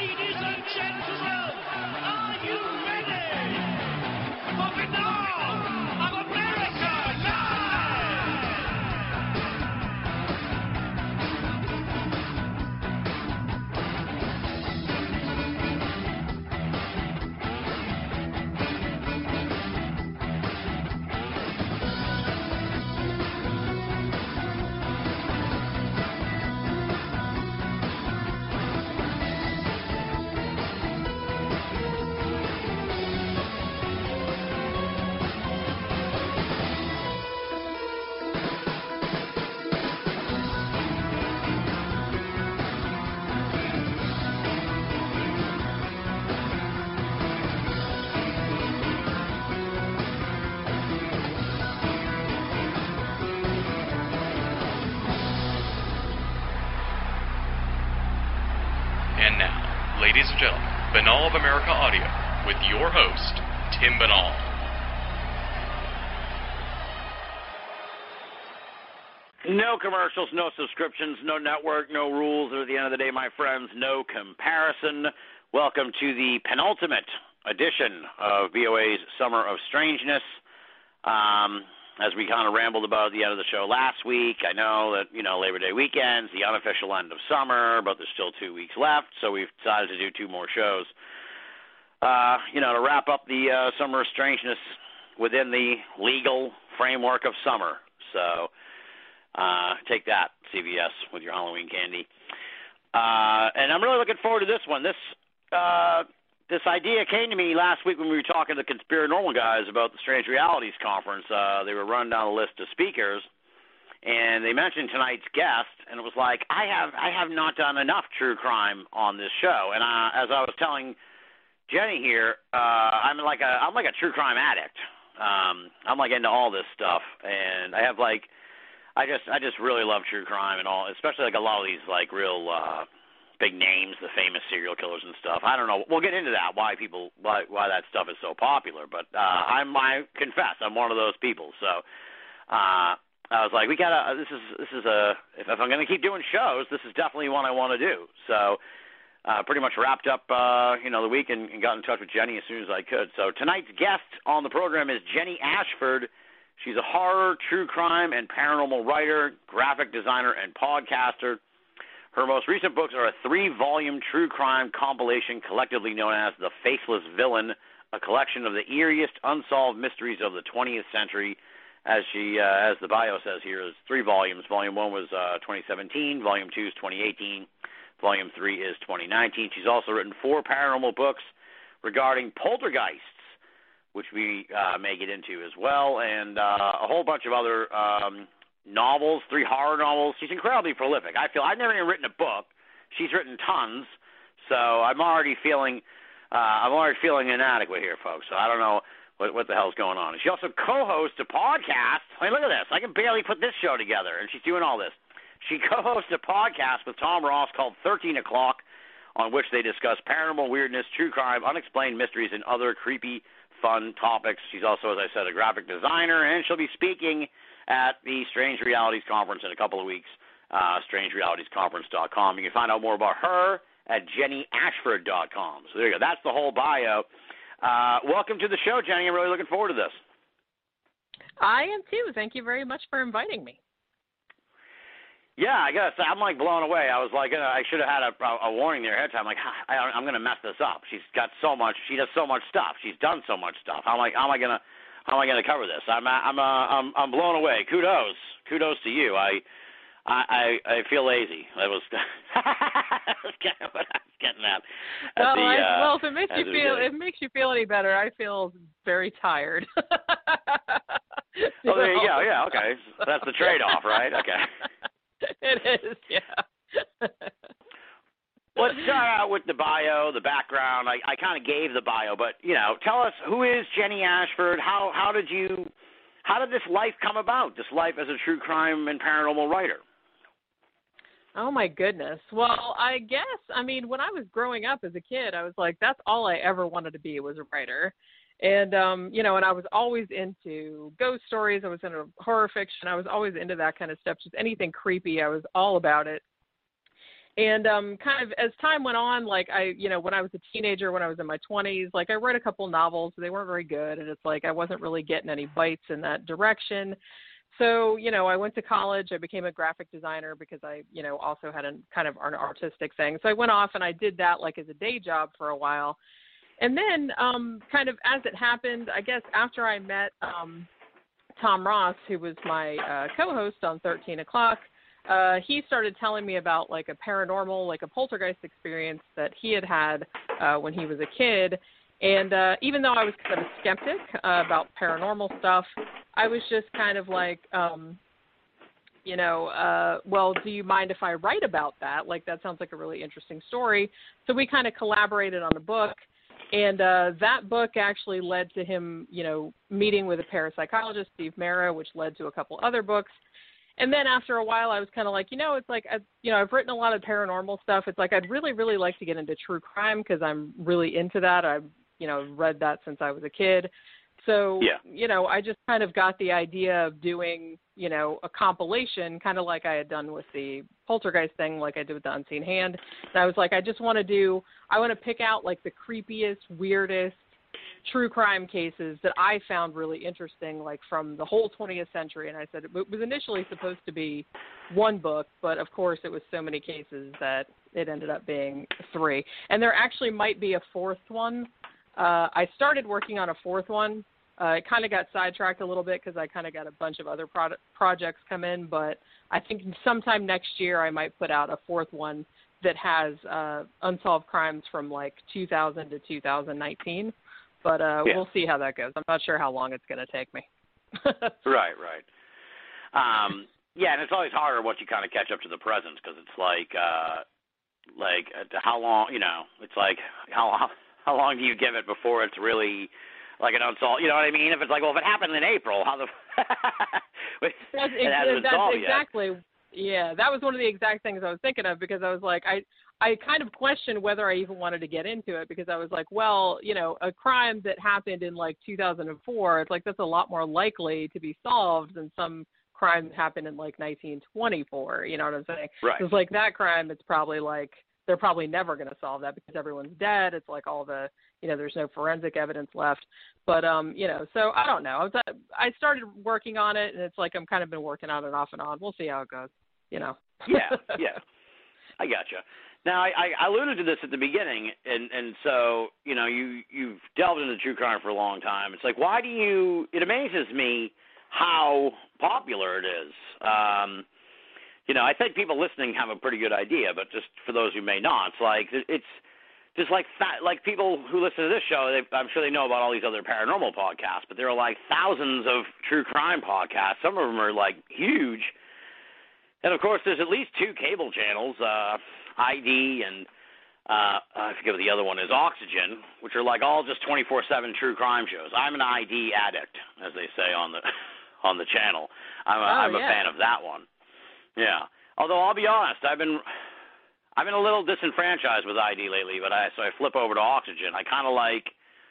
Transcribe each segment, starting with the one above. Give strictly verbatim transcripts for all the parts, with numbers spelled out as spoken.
Ladies and gentlemen, are you ready for the dawn of America Live? And now, ladies and gentlemen, Banal of America Audio with your host, Tim Banal. No commercials, no subscriptions, no network, no rules, or at the end of the day, my friends, no comparison. Welcome to the penultimate edition of V O A's Summer of Strangeness. Um, as we kind of rambled about at the end of the show last week, I know that, you know, Labor Day weekend's the unofficial end of summer, but there's still two weeks left, so we've decided to do two more shows, uh, you know, to wrap up the uh, Summer of Strangeness within the legal framework of summer. So uh, take that, C B S, with your Halloween candy. Uh, and I'm really looking forward to this one. This uh, this idea came to me last week when we were talking to the Conspiranormal guys about the Strange Realities Conference. Uh, they were running down a list of speakers, and they mentioned tonight's guest, and it was like, I have I have not done enough true crime on this show. And uh, as I was telling Jenny here, uh, I'm like a I'm like a true crime addict. Um, I'm like into all this stuff, and I have like I just I just really love true crime and all, especially like a lot of these like real uh, big names, the famous serial killers and stuff. I don't know. We'll get into that, why people why why that stuff is so popular. But uh, I'm I confess I'm one of those people. So uh, I was like, we gotta. This is this is a if, if I'm gonna keep doing shows, this is definitely one I want to do. So. Uh, pretty much wrapped up, uh, you know, the week and, and got in touch with Jenny as soon as I could. So tonight's guest on the program is Jenny Ashford. She's a horror, true crime, and paranormal writer, graphic designer, and podcaster. Her most recent books are a three-volume true crime compilation collectively known as The Faceless Villain, a collection of the eeriest unsolved mysteries of the twentieth century. As she, uh, as the bio says here, is three volumes. Volume one was uh, twenty seventeen. Volume two is twenty eighteen. Volume three is twenty nineteen. She's also written four paranormal books regarding poltergeists, which we uh, may get into as well, and uh, a whole bunch of other um, novels, three horror novels. She's incredibly prolific. I feel I've never even written a book. She's written tons, so I'm already feeling uh, I'm already feeling inadequate here, folks. So I don't know what, what the hell's going on. She also co-hosts a podcast. I mean, look at this. I can barely put this show together, and she's doing all this. She co-hosts a podcast with Tom Ross called thirteen o'clock, on which they discuss paranormal weirdness, true crime, unexplained mysteries, and other creepy, fun topics. She's also, as I said, a graphic designer, and she'll be speaking at the Strange Realities Conference in a couple of weeks, uh, strange realities conference dot com. You can find out more about her at jenny ashford dot com. So there you go. That's the whole bio. Uh, welcome to the show, Jenny. I'm really looking forward to this. I am, too. Thank you very much for inviting me. Yeah, I guess I'm like blown away. I was like, uh, I should have had a, a warning there ahead of time. Like, I, I'm going to mess this up. She's got so much. She does so much stuff. She's done so much stuff. I'm like, how am I gonna, how am I gonna cover this? I'm, I'm, uh, I'm, I'm blown away. Kudos, kudos to you. I, I, I feel lazy. That was, that was kind of what I was getting at. at well, the, I, uh, well, if it makes you feel, if it makes you feel any better, I feel very tired. Oh, there you go. Yeah, okay. That's the trade-off, right? Okay. It is, yeah. Let's start out with the bio, the background. I, I kind of gave the bio, but you know, tell us, who is Jenny Ashford? How how did you how did this life come about? This life as a true crime and paranormal writer. Oh my goodness. Well, I guess I mean when I was growing up as a kid, I was like, that's all I ever wanted to be was a writer. And, um, you know, and I was always into ghost stories. I was into horror fiction. I was always into that kind of stuff. Just anything creepy. I was all about it. And um, kind of as time went on, like I, you know, when I was a teenager, when I was in my twenties, like I read a couple novels, they weren't very good, and it's like I wasn't really getting any bites in that direction. So, you know, I went to college. I became a graphic designer because I, you know, also had a kind of an artistic thing. So I went off and I did that like as a day job for a while. And then um, kind of as it happened, I guess after I met um, Tom Ross, who was my uh, co-host on thirteen o'clock, uh, he started telling me about like a paranormal, like a poltergeist experience that he had had uh, when he was a kid. And uh, even though I was kind of a skeptic uh, about paranormal stuff, I was just kind of like, um, you know, uh, well, do you mind if I write about that? Like, that sounds like a really interesting story. So we kind of collaborated on the book. And uh, that book actually led to him, you know, meeting with a parapsychologist, Steve Mera, which led to a couple other books. And then after a while, I was kind of like, you know, it's like, I, you know, I've written a lot of paranormal stuff. It's like I'd really, really like to get into true crime because I'm really into that. I've, you know, read that since I was a kid. So, yeah. you know, I just kind of got the idea of doing, you know, a compilation, kind of like I had done with the poltergeist thing, like I did with the Unseen Hand. And I was like, I just want to do, I want to pick out like the creepiest, weirdest true crime cases that I found really interesting, like from the whole twentieth century. And I said it was initially supposed to be one book, but of course it was so many cases that it ended up being three. And there actually might be a fourth one. Uh, I started working on a fourth one. Uh, it kind of got sidetracked a little bit because I kind of got a bunch of other pro- projects come in, but I think sometime next year I might put out a fourth one that has uh, unsolved crimes from like two thousand to two thousand nineteen. But uh, yeah. we'll see how that goes. I'm not sure how long it's going to take me. Right, right. Um, yeah, and it's always harder once you kind of catch up to the present because it's like, uh, like uh, how long, you know, it's like how how, how long do you give it before it's really like an unsolved, you know what I mean? If it's like, well, if it happened in April, how the it that's, it hasn't that's solved exactly, yet. Yeah, that was one of the exact things I was thinking of because I was like, I I kind of questioned whether I even wanted to get into it because I was like, well, you know, a crime that happened in like two thousand four, it's like that's a lot more likely to be solved than some crime that happened in like nineteen twenty-four. You know what I'm saying? Right. It's like that crime, it's probably like they're probably never going to solve that because everyone's dead. It's like all the, you know, there's no forensic evidence left. But, um, you know, so I don't know. I, was, I started working on it, and it's like I'm kind of been working on it off and on. We'll see how it goes, you know. yeah, yeah. I gotcha. Now, I, I alluded to this at the beginning, and, and so, you know, you, you've delved into true crime for a long time. It's like, why do you – it amazes me how popular it is. Um, you know, I think people listening have a pretty good idea, but just for those who may not, it's like it's just like like people who listen to this show, they, I'm sure they know about all these other paranormal podcasts, but there are like thousands of true crime podcasts. Some of them are like huge. And, of course, there's at least two cable channels, uh, I D and uh, I forget what the other one is, Oxygen, which are like all just twenty-four seven true crime shows. I'm an I D addict, as they say on the on the channel. I'm a, oh, I'm a yeah. fan of that one. Yeah. Although I'll be honest, I've been I've been a little disenfranchised with I D lately, but I so I flip over to Oxygen. I kind of like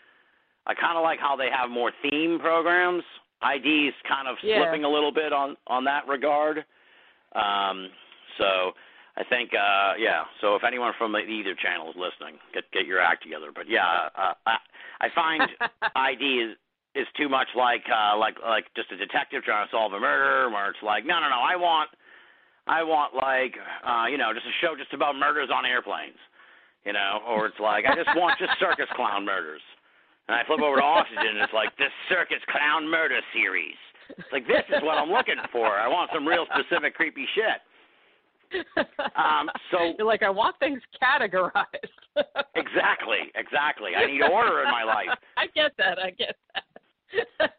I kind of like how they have more theme programs. I D's kind of yeah. slipping a little bit on on that regard. Um, so I think, uh, yeah, so if anyone from either channel is listening, get get your act together. But, yeah, uh, I, I find I D is is too much like uh, like like just a detective trying to solve a murder, where it's like, no, no, no, I want, I want like, uh, you know, just a show just about murders on airplanes, you know, or it's like, I just want just circus clown murders. And I flip over to Oxygen, and it's like, this circus clown murder series. It's like, this is what I'm looking for. I want some real specific creepy shit. Um, so You're like, I want things categorized. exactly, exactly. I need order in my life. I get that. I get that.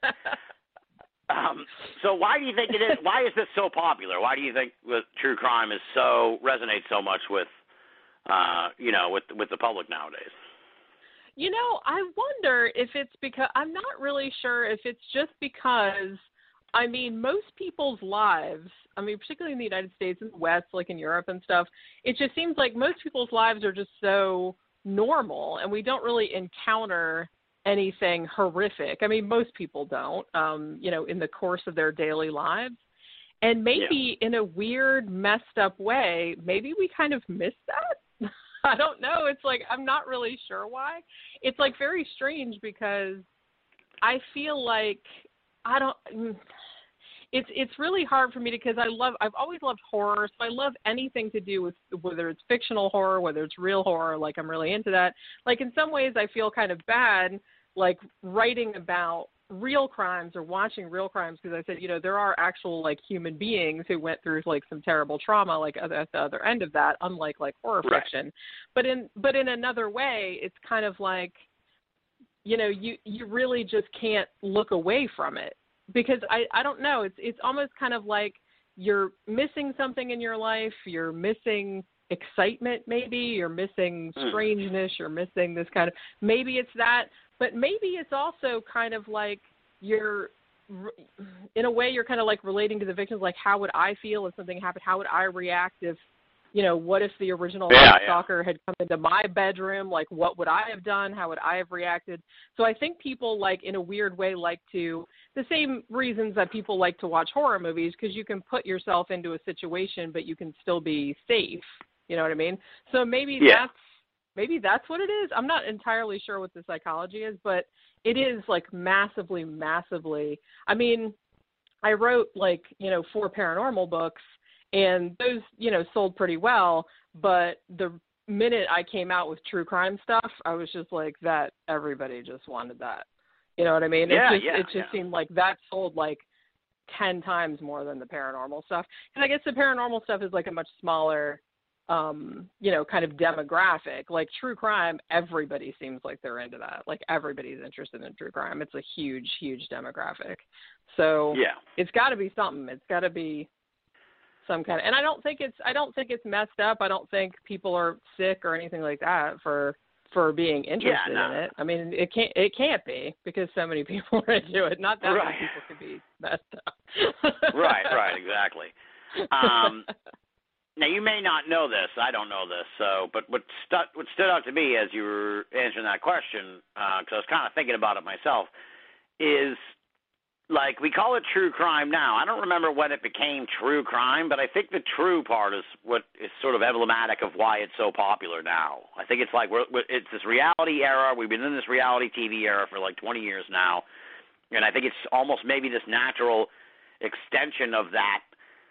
um, so why do you think it is? Why is this so popular? Why do you think with true crime is so resonates so much with, uh, you know, with with the public nowadays? You know, I wonder if it's because I'm not really sure if it's just because. I mean, most people's lives, I mean, particularly in the United States and the West, like in Europe and stuff, it just seems like most people's lives are just so normal, and we don't really encounter anything horrific. I mean, most people don't, um, you know, in the course of their daily lives. And maybe yeah. in a weird, messed up way, maybe we kind of miss that. I don't know. It's like, I'm not really sure why. It's like very strange because I feel like I don't, it's, it's really hard for me because I love, I've always loved horror. So I love anything to do with whether it's fictional horror, whether it's real horror, like I'm really into that. Like in some ways I feel kind of bad, like writing about real crimes or watching real crimes because I said, you know, there are actual like human beings who went through like some terrible trauma like at the other end of that, unlike like horror right. fiction. But in but in another way, it's kind of like, you know, you, you really just can't look away from it because I, I don't know, it's it's almost kind of like you're missing something in your life, you're missing excitement maybe, you're missing strangeness, you're missing this kind of, maybe it's that. But maybe it's also kind of like you're, in a way, you're kind of like relating to the victims, like how would I feel if something happened? How would I react if, you know, what if the original yeah, stalker yeah. had come into my bedroom? Like, what would I have done? How would I have reacted? So I think people, like, in a weird way, like to, the same reasons that people like to watch horror movies, because you can put yourself into a situation, but you can still be safe. You know what I mean? So maybe yeah. that's, Maybe that's what it is. I'm not entirely sure what the psychology is, but it is like massively, massively. I mean, I wrote like, you know, four paranormal books and those, you know, sold pretty well. But the minute I came out with true crime stuff, I was just like that. Everybody just wanted that. You know what I mean? Yeah, it just, yeah, it just yeah. seemed like that sold like ten times more than the paranormal stuff. And I guess the paranormal stuff is like a much smaller um, you know, kind of demographic. Like true crime, everybody seems like they're into that. Like everybody's interested in true crime. It's a huge, huge demographic. So yeah. it's got to be something. It's got to be some kind of, and I don't think it's, I don't think it's messed up. I don't think people are sick or anything like that for, for being interested yeah, no. in it. I mean, it can't, it can't be because so many people are into it. Not that right. many people could be messed up. right, right, exactly. Um, Now, you may not know this. I don't know this. So, but what, stu- what stood out to me as you were answering that question, because uh, I was kind of thinking about it myself, is like we call it true crime now. I don't remember when it became true crime, but I think the true part is what is sort of emblematic of why it's so popular now. I think it's like we're, we're, it's this reality era. We've been in this reality T V era for like twenty years now, and I think it's almost maybe this natural extension of that.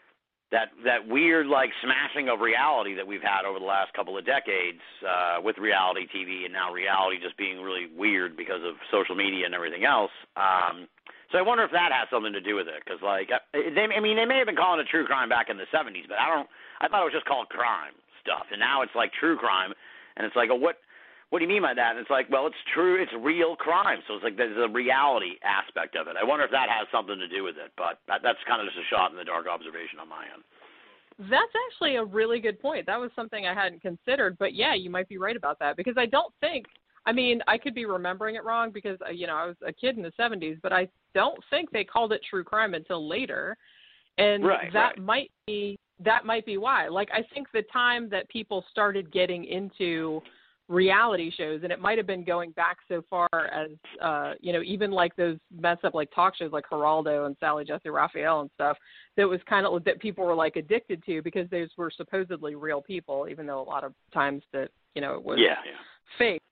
That that weird like smashing of reality that we've had over the last couple of decades uh, with reality T V and now reality just being really weird because of social media and everything else. Um, so I wonder if that has something to do with it because like they, I mean they may have been calling it true crime back in the seventies, but I don't. I thought it was just called crime stuff, and now it's like true crime, and it's like, oh, what what do you mean by that? And it's like, well, it's true, it's real crime, so it's like there's a reality aspect of it. I wonder if that has something to do with it, but that, that's kind of just a shot in the dark observation on my end. That's actually a really good point. That was something I hadn't considered, but yeah, you might be right about that because I don't think, I mean, I could be remembering it wrong because, you know, I was a kid in the seventies, but I don't think they called it true crime until later. And right, that right. might be, that might be why. Like, I think the time that people started getting into reality shows, and it might have been going back so far as, uh, you know, even like those messed up like talk shows like Geraldo and Sally Jesse Raphael and stuff, that was kind of that people were like addicted to because those were supposedly real people, even though a lot of times that, you know, it was yeah, yeah. fake.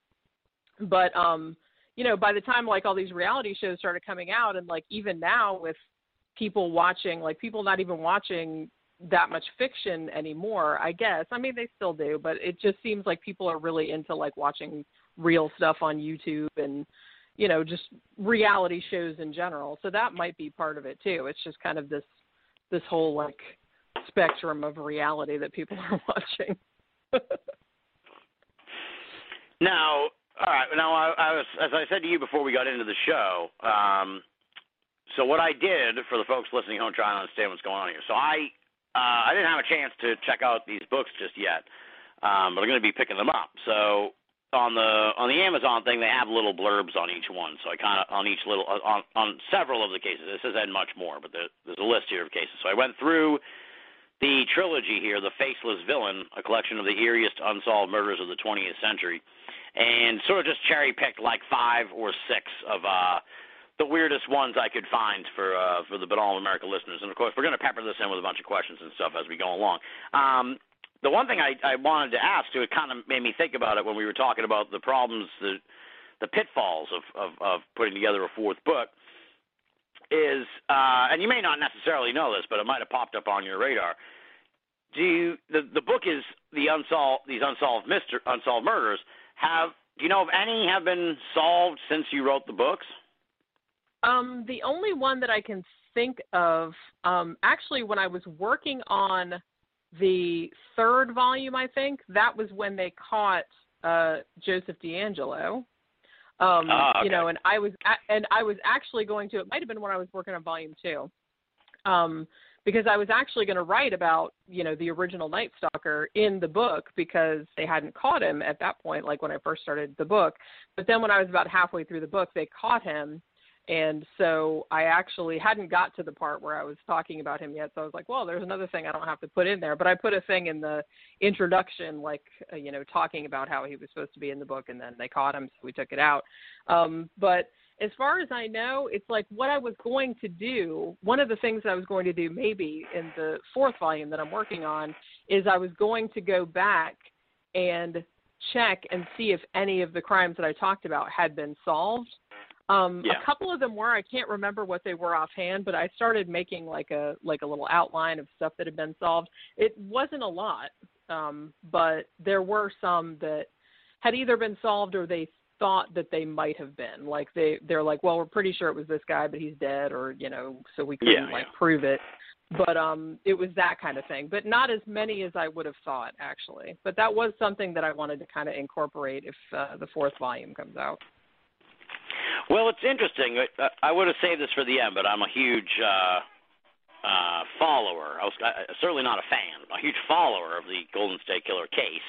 But, um, you know, by the time like all these reality shows started coming out and like even now with people watching, like people not even watching that much fiction anymore, I guess. I mean, they still do, but it just seems like people are really into like watching real stuff on YouTube and, you know, just reality shows in general. So that might be part of it too. It's just kind of this, this whole like spectrum of reality that people are watching. Now, all right. Now, I, I was, as I said to you before we got into the show, um, so what I did for the folks listening home trying to understand what's going on here. So I, Uh, I didn't have a chance to check out these books just yet, um, but I'm going to be picking them up. So on the on the Amazon thing, they have little blurbs on each one. So I kind of on each little on on several of the cases. This isn't much more, but there, there's a list here of cases. So I went through the trilogy here, The Faceless Villain, a collection of the eeriest unsolved murders of the twentieth century, and sort of just cherry picked like five or six of uh, the weirdest ones I could find for uh, for the Banal of America listeners. And, of course, we're going to pepper this in with a bunch of questions and stuff as we go along. Um, the one thing I, I wanted to ask, too, it kind of made me think about it when we were talking about the problems, the, the pitfalls of, of, of putting together a fourth book, is, uh, and you may not necessarily know this, but it might have popped up on your radar. Do you, the, the book is the unsolved, these unsolved myster, unsolved murders. Have do you know if any have been solved since you wrote the books? Um, the only one that I can think of, um, actually, when I was working on the third volume, I think that was when they caught uh, Joseph DeAngelo. Um, ah, okay. You know, and I was and I was actually going to. It might have been when I was working on volume two, um, because I was actually going to write about, you know, the original Night Stalker in the book because they hadn't caught him at that point, like when I first started the book. But then when I was about halfway through the book, they caught him. And so I actually hadn't got to the part where I was talking about him yet. So I was like, well, there's another thing I don't have to put in there. But I put a thing in the introduction, like, uh, you know, talking about how he was supposed to be in the book, and then they caught him, so we took it out. Um, but as far as I know, it's like what I was going to do, one of the things I was going to do maybe in the fourth volume that I'm working on is I was going to go back and check and see if any of the crimes that I talked about had been solved. Um, yeah. A couple of them were. I can't remember what they were offhand, but I started making like a like a little outline of stuff that had been solved. It wasn't a lot, um, but there were some that had either been solved or they thought that they might have been. Like they they're like, well, we're pretty sure it was this guy, but he's dead, or you know, so we couldn't yeah, like yeah. prove it. But um, it was that kind of thing, but not as many as I would have thought, actually. But that was something that I wanted to kind of incorporate if uh, the fourth volume comes out. Well, it's interesting. I would have saved this for the end, but I'm a huge uh, uh, follower. I was uh, certainly not a fan, a huge follower of the Golden State Killer case.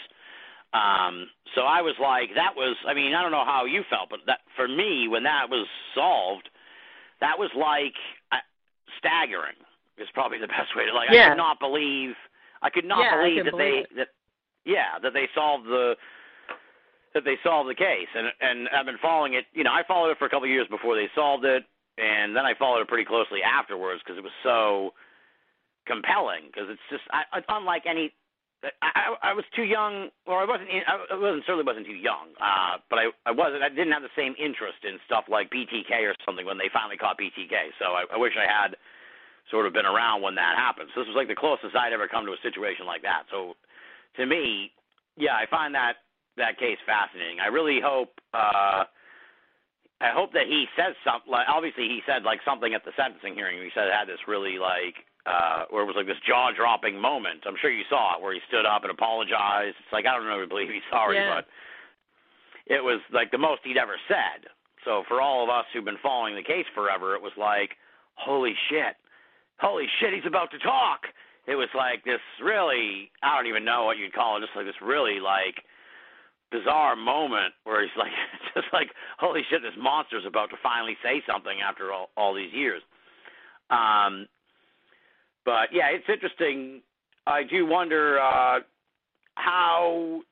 Um, so I was like, that was, I mean, I don't know how you felt, but that for me, when that was solved, that was like uh, staggering is probably the best way to, like, yeah. I could not believe, I could not yeah, believe that believe they, it. that, yeah, that they solved the, that they solved the case, and and I've been following it. You know, I followed it for a couple of years before they solved it, and then I followed it pretty closely afterwards because it was so compelling. Because it's just I, it's unlike any. I, I, I was too young, or I wasn't. I wasn't certainly wasn't too young, uh, but I I wasn't. I didn't have the same interest in stuff like B T K or something when they finally caught B T K. So I, I wish I had sort of been around when that happened. So this was like the closest I'd ever come to a situation like that. So to me, yeah, I find that. that case fascinating. I really hope uh, I hope that he says something. Like, obviously, he said like something at the sentencing hearing. He said it had this really like uh, where it was like this jaw-dropping moment. I'm sure you saw it where he stood up and apologized. It's like I don't really believe he's sorry, yeah. but it was like the most he'd ever said. So for all of us who've been following the case forever, it was like, holy shit, holy shit, he's about to talk. It was like this really, I don't even know what you'd call it, just like this really like bizarre moment where he's like, just like, holy shit, this monster's about to finally say something after all, all these years. Um, but, yeah, it's interesting. I do wonder uh, how,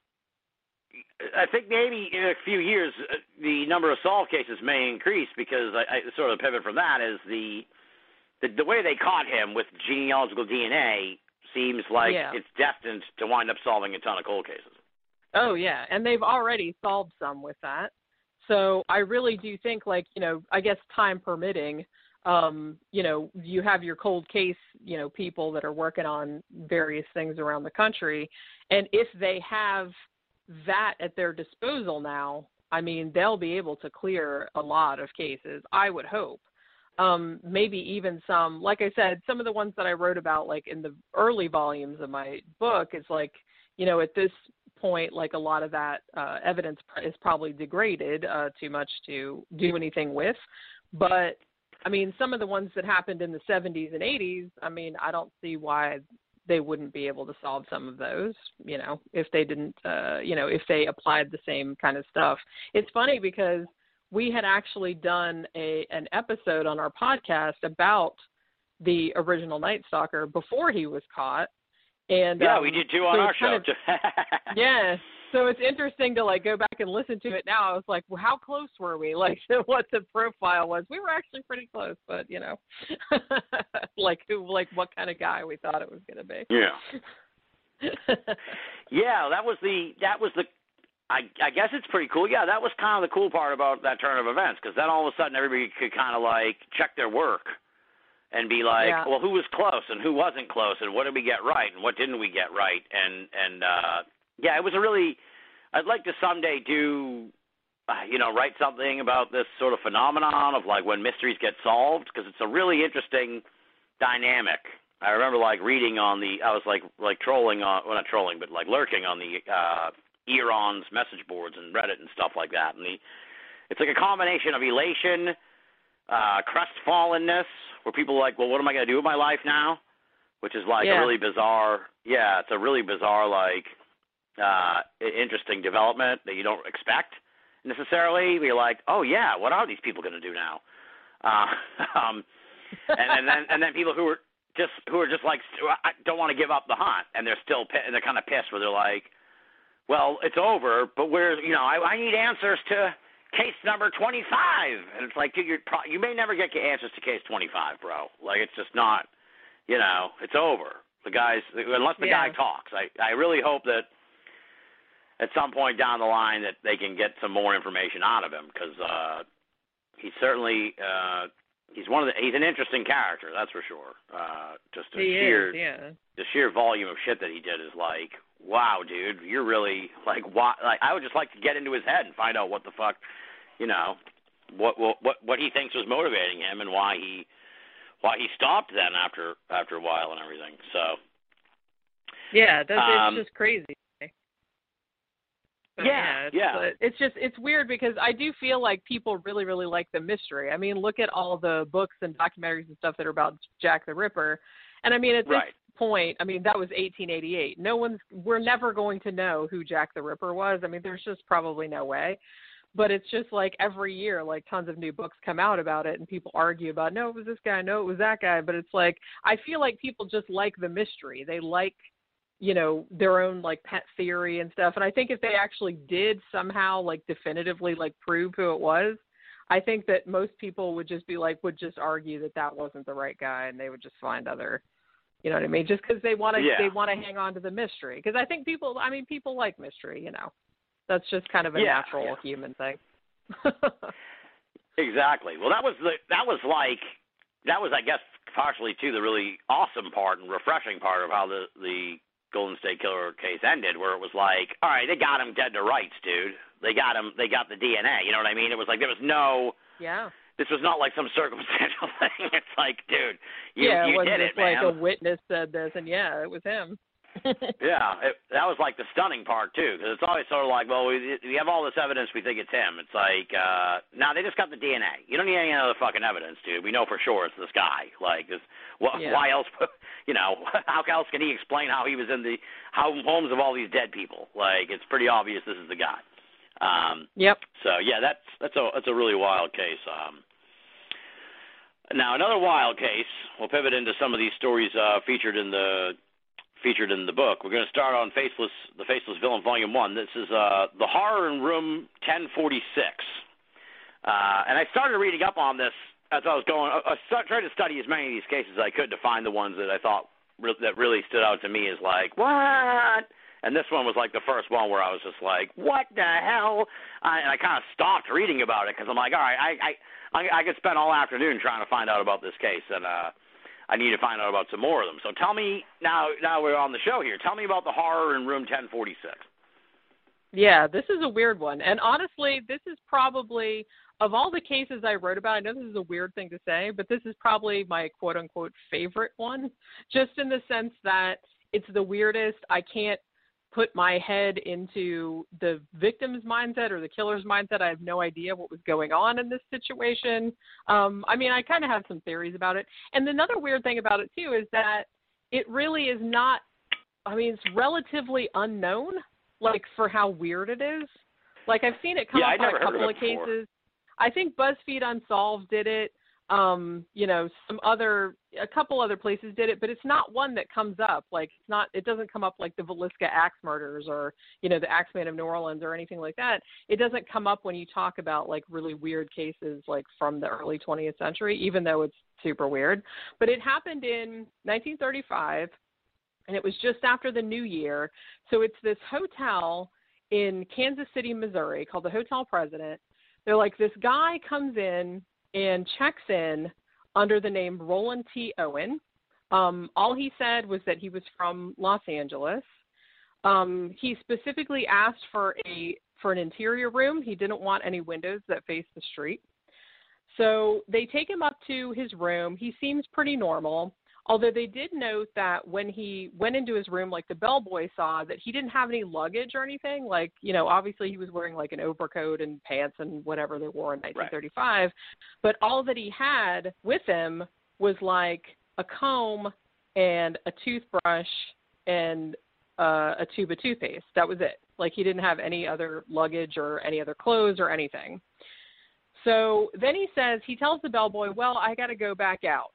I think maybe in a few years the number of solved cases may increase because I, I sort of pivot from that is the, the, the way they caught him with genealogical D N A seems like yeah. it's destined to wind up solving a ton of cold cases. Oh, yeah, and they've already solved some with that. So I really do think, like, you know, I guess time permitting, um, you know, you have your cold case, you know, people that are working on various things around the country, and if they have that at their disposal now, I mean, they'll be able to clear a lot of cases, I would hope. Um, maybe even some, like I said, some of the ones that I wrote about, like, in the early volumes of my book, it's like, you know, at this point, like a lot of that uh, evidence is probably degraded uh, too much to do anything with. But, I mean, some of the ones that happened in the seventies and eighties, I mean, I don't see why they wouldn't be able to solve some of those, you know, if they didn't, uh, you know, if they applied the same kind of stuff. It's funny because we had actually done a an episode on our podcast about the original Night Stalker before he was caught. And, yeah, um, we did too on so our show. Of, yeah, So it's interesting to like go back and listen to it now. I was like, well, how close were we? Like what the profile was. We were actually pretty close, but you know, like who, like what kind of guy we thought it was going to be. Yeah. Yeah, that was the that was the. I, I guess it's pretty cool. Yeah, that was kind of the cool part about that turn of events, because then all of a sudden everybody could kind of like check their work and be like, yeah. well, who was close and who wasn't close, and what did we get right and what didn't we get right, and and uh, yeah, it was a really. I'd like to someday do, uh, you know, write something about this sort of phenomenon of like when mysteries get solved, because it's a really interesting dynamic. I remember like reading on the, I was like like trolling on, well not trolling, but like lurking on the. Uh, Eron's message boards and Reddit and stuff like that. And the, it's like a combination of elation, uh, crestfallenness, where people are like, well, what am I going to do with my life now? Which is like yeah. a really bizarre, yeah, it's a really bizarre, like, uh, interesting development that you don't expect necessarily. You're like, oh, yeah, what are these people going to do now? Uh, um, and, and then and then people who are just who are just like, I don't want to give up the hunt, and they're still, and they're kind of pissed where they're like, well, it's over, but where's, you know, I, I need answers to case number twenty-five. And it's like, dude, you're pro- you may never get your answers to case twenty-five, bro. Like, it's just not, you know, it's over. The guys, unless the yeah. guy talks. I, I really hope that at some point down the line that they can get some more information out of him, because uh, he's certainly, uh, he's one of the, he's an interesting character, that's for sure. Uh, just the he sheer, is, yeah. the sheer volume of shit that he did is like, wow, dude, you're really like, why? Like, I would just like to get into his head and find out what the fuck, you know, what what what, what he thinks was motivating him and why he why he stopped then after after a while and everything. So yeah, that's um, it's just crazy. But yeah, yeah, it's, yeah. uh, it's just it's weird because I do feel like people really really like the mystery. I mean, look at all the books and documentaries and stuff that are about Jack the Ripper, and I mean at this right. point, I mean that was eighteen eighty-eight. No one's we're never going to know who Jack the Ripper was. I mean, there's just probably no way. But it's just like every year, like tons of new books come out about it, and people argue about, no, it was this guy, no, it was that guy. But it's like I feel like people just like the mystery. They like, you know, their own like pet theory and stuff. And I think if they actually did somehow like definitively like prove who it was, I think that most people would just be like, would just argue that that wasn't the right guy, and they would just find other, you know what I mean? Just because they want to, yeah. they want to hang on to the mystery. Because I think people, I mean, people like mystery, you know. That's just kind of a yeah, natural yeah. human thing. Exactly. Well, that was the that was like that was I guess partially too the really awesome part and refreshing part of how the the Golden State Killer case ended, where it was like, all right, they got him dead to rights, dude. They got him. They got the D N A. You know what I mean? It was like there was no. Yeah. This was not like some circumstantial thing. It's like, dude, you, yeah, you it did wasn't it, just like man. a witness said this, and yeah, it was him. Yeah, it, that was like the stunning part too, because it's always sort of like, well, we we have all this evidence, we think it's him. It's like, uh, now they just got the D N A. You don't need any other fucking evidence, dude. We know for sure it's this guy. Like, this, wh- yeah. why else? You know, how else can he explain how he was in the how homes of all these dead people? Like, it's pretty obvious this is the guy. Um, yep. So yeah, that's that's a that's a really wild case. Um, now another wild case. We'll pivot into some of these stories uh, featured in the. featured in the book. We're going to start on Faceless, The Faceless Villain, Volume one. This is uh, The Horror in Room ten forty-six. Uh, and I started reading up on this as I was going. I started trying to study as many of these cases as I could to find the ones that I thought re- that really stood out to me as like, what? And this one was like the first one where I was just like, what the hell? I, and I kind of stopped reading about it because I'm like, all right, I, I, I, I could spend all afternoon trying to find out about this case. And, uh, I need to find out about some more of them. So tell me, now now we're on the show here, tell me about the horror in room ten forty-six. Yeah, this is a weird one. And honestly, this is probably, of all the cases I wrote about, I know this is a weird thing to say, but this is probably my quote-unquote favorite one, just in the sense that it's the weirdest. I can't put my head into the victim's mindset or the killer's mindset. I have no idea what was going on in this situation. Um, I mean, I kind of have some theories about it. And another weird thing about it, too, is that it really is not, I mean, it's relatively unknown, like, for how weird it is. Like, I've seen it come yeah, up I'd on never a couple heard of, of of cases. Before. I think BuzzFeed Unsolved did it. Um, you know, some other, a couple other places did it, but it's not one that comes up. Like, it's not, it doesn't come up like the Villisca Axe murders or, you know, the Axeman of New Orleans or anything like that. It doesn't come up when you talk about like really weird cases like from the early twentieth century, even though it's super weird. But it happened in nineteen thirty-five, and it was just after the New Year. So it's this hotel in Kansas City, Missouri, called the Hotel President. They're like, this guy comes in and checks in under the name Roland T. Owen. Um, all he said was that he was from Los Angeles. Um, he specifically asked for a for an interior room. He didn't want any windows that faced the street. So they take him up to his room. He seems pretty normal, although they did note that when he went into his room, like the bellboy saw that he didn't have any luggage or anything. Like, you know, obviously he was wearing like an overcoat and pants and whatever they wore in nineteen thirty-five. Right. But all that he had with him was like a comb and a toothbrush and uh, a tube of toothpaste. That was it. Like, he didn't have any other luggage or any other clothes or anything. So then he says, he tells the bellboy, well, I got to go back out.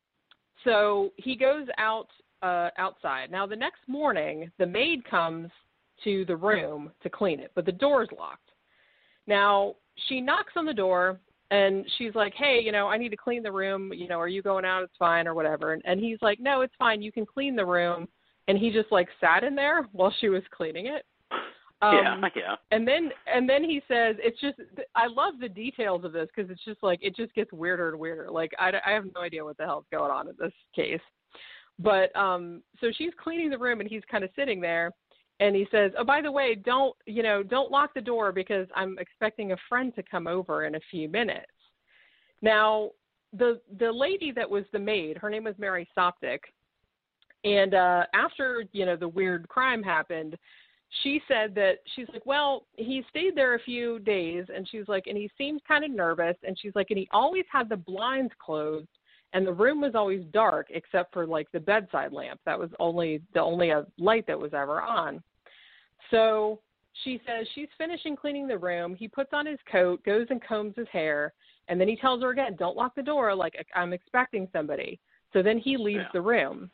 So he goes out uh, outside. Now, the next morning, the maid comes to the room to clean it, but the door's locked. Now, she knocks on the door, and she's like, hey, you know, I need to clean the room. You know, are you going out? It's fine or whatever. And, and he's like, no, it's fine. You can clean the room. And he just, like, sat in there while she was cleaning it. Um, yeah, yeah. And then and then he says, it's just, I love the details of this because it's just like, it just gets weirder and weirder. Like, I, I have no idea what the hell's going on in this case. But um, so she's cleaning the room and he's kind of sitting there and he says, oh, by the way, don't, you know, don't lock the door because I'm expecting a friend to come over in a few minutes. Now, the the lady that was the maid, her name was Mary Soptic. And uh, after, you know, the weird crime happened, she said that she's like, well, he stayed there a few days, and she's like, and he seemed kind of nervous, and she's like, and he always had the blinds closed, and the room was always dark except for like the bedside lamp. That was only the only a light that was ever on. So she says she's finishing cleaning the room. He puts on his coat, goes and combs his hair, and then he tells her again, don't lock the door, like I'm expecting somebody. So then he leaves yeah. the room.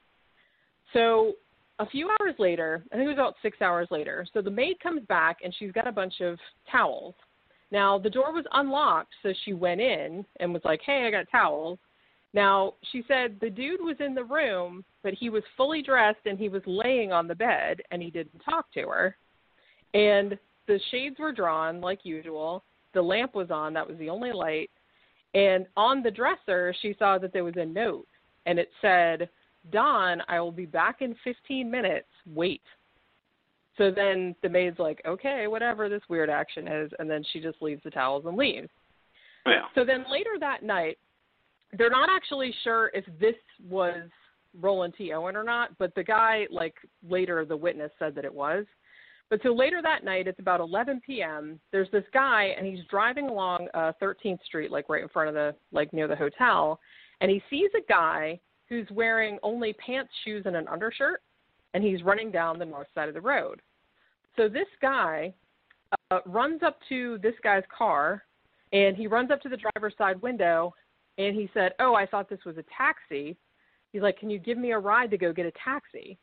So a few hours later, I think it was about six hours later, so the maid comes back and she's got a bunch of towels. Now, the door was unlocked, so she went in and was like, hey, I got towels. Now, she said the dude was in the room, but he was fully dressed and he was laying on the bed and he didn't talk to her. And the shades were drawn like usual. The lamp was on. That was the only light. And on the dresser, she saw that there was a note, and it said, Don, I will be back in fifteen minutes. Wait. So then the maid's like, okay, whatever this weird action is, and then she just leaves the towels and leaves. Yeah. So then later that night, they're not actually sure if this was Roland T. Owen or not, but the guy, like later the witness said that it was. But so later that night, it's about eleven p.m., there's this guy, and he's driving along uh, thirteenth Street, like right in front of the, like near the hotel, and he sees a guy who's wearing only pants, shoes, and an undershirt, and he's running down the north side of the road. So this guy uh, runs up to this guy's car, and he runs up to the driver's side window, and he said, oh, I thought this was a taxi. He's like, can you give me a ride to go get a taxi?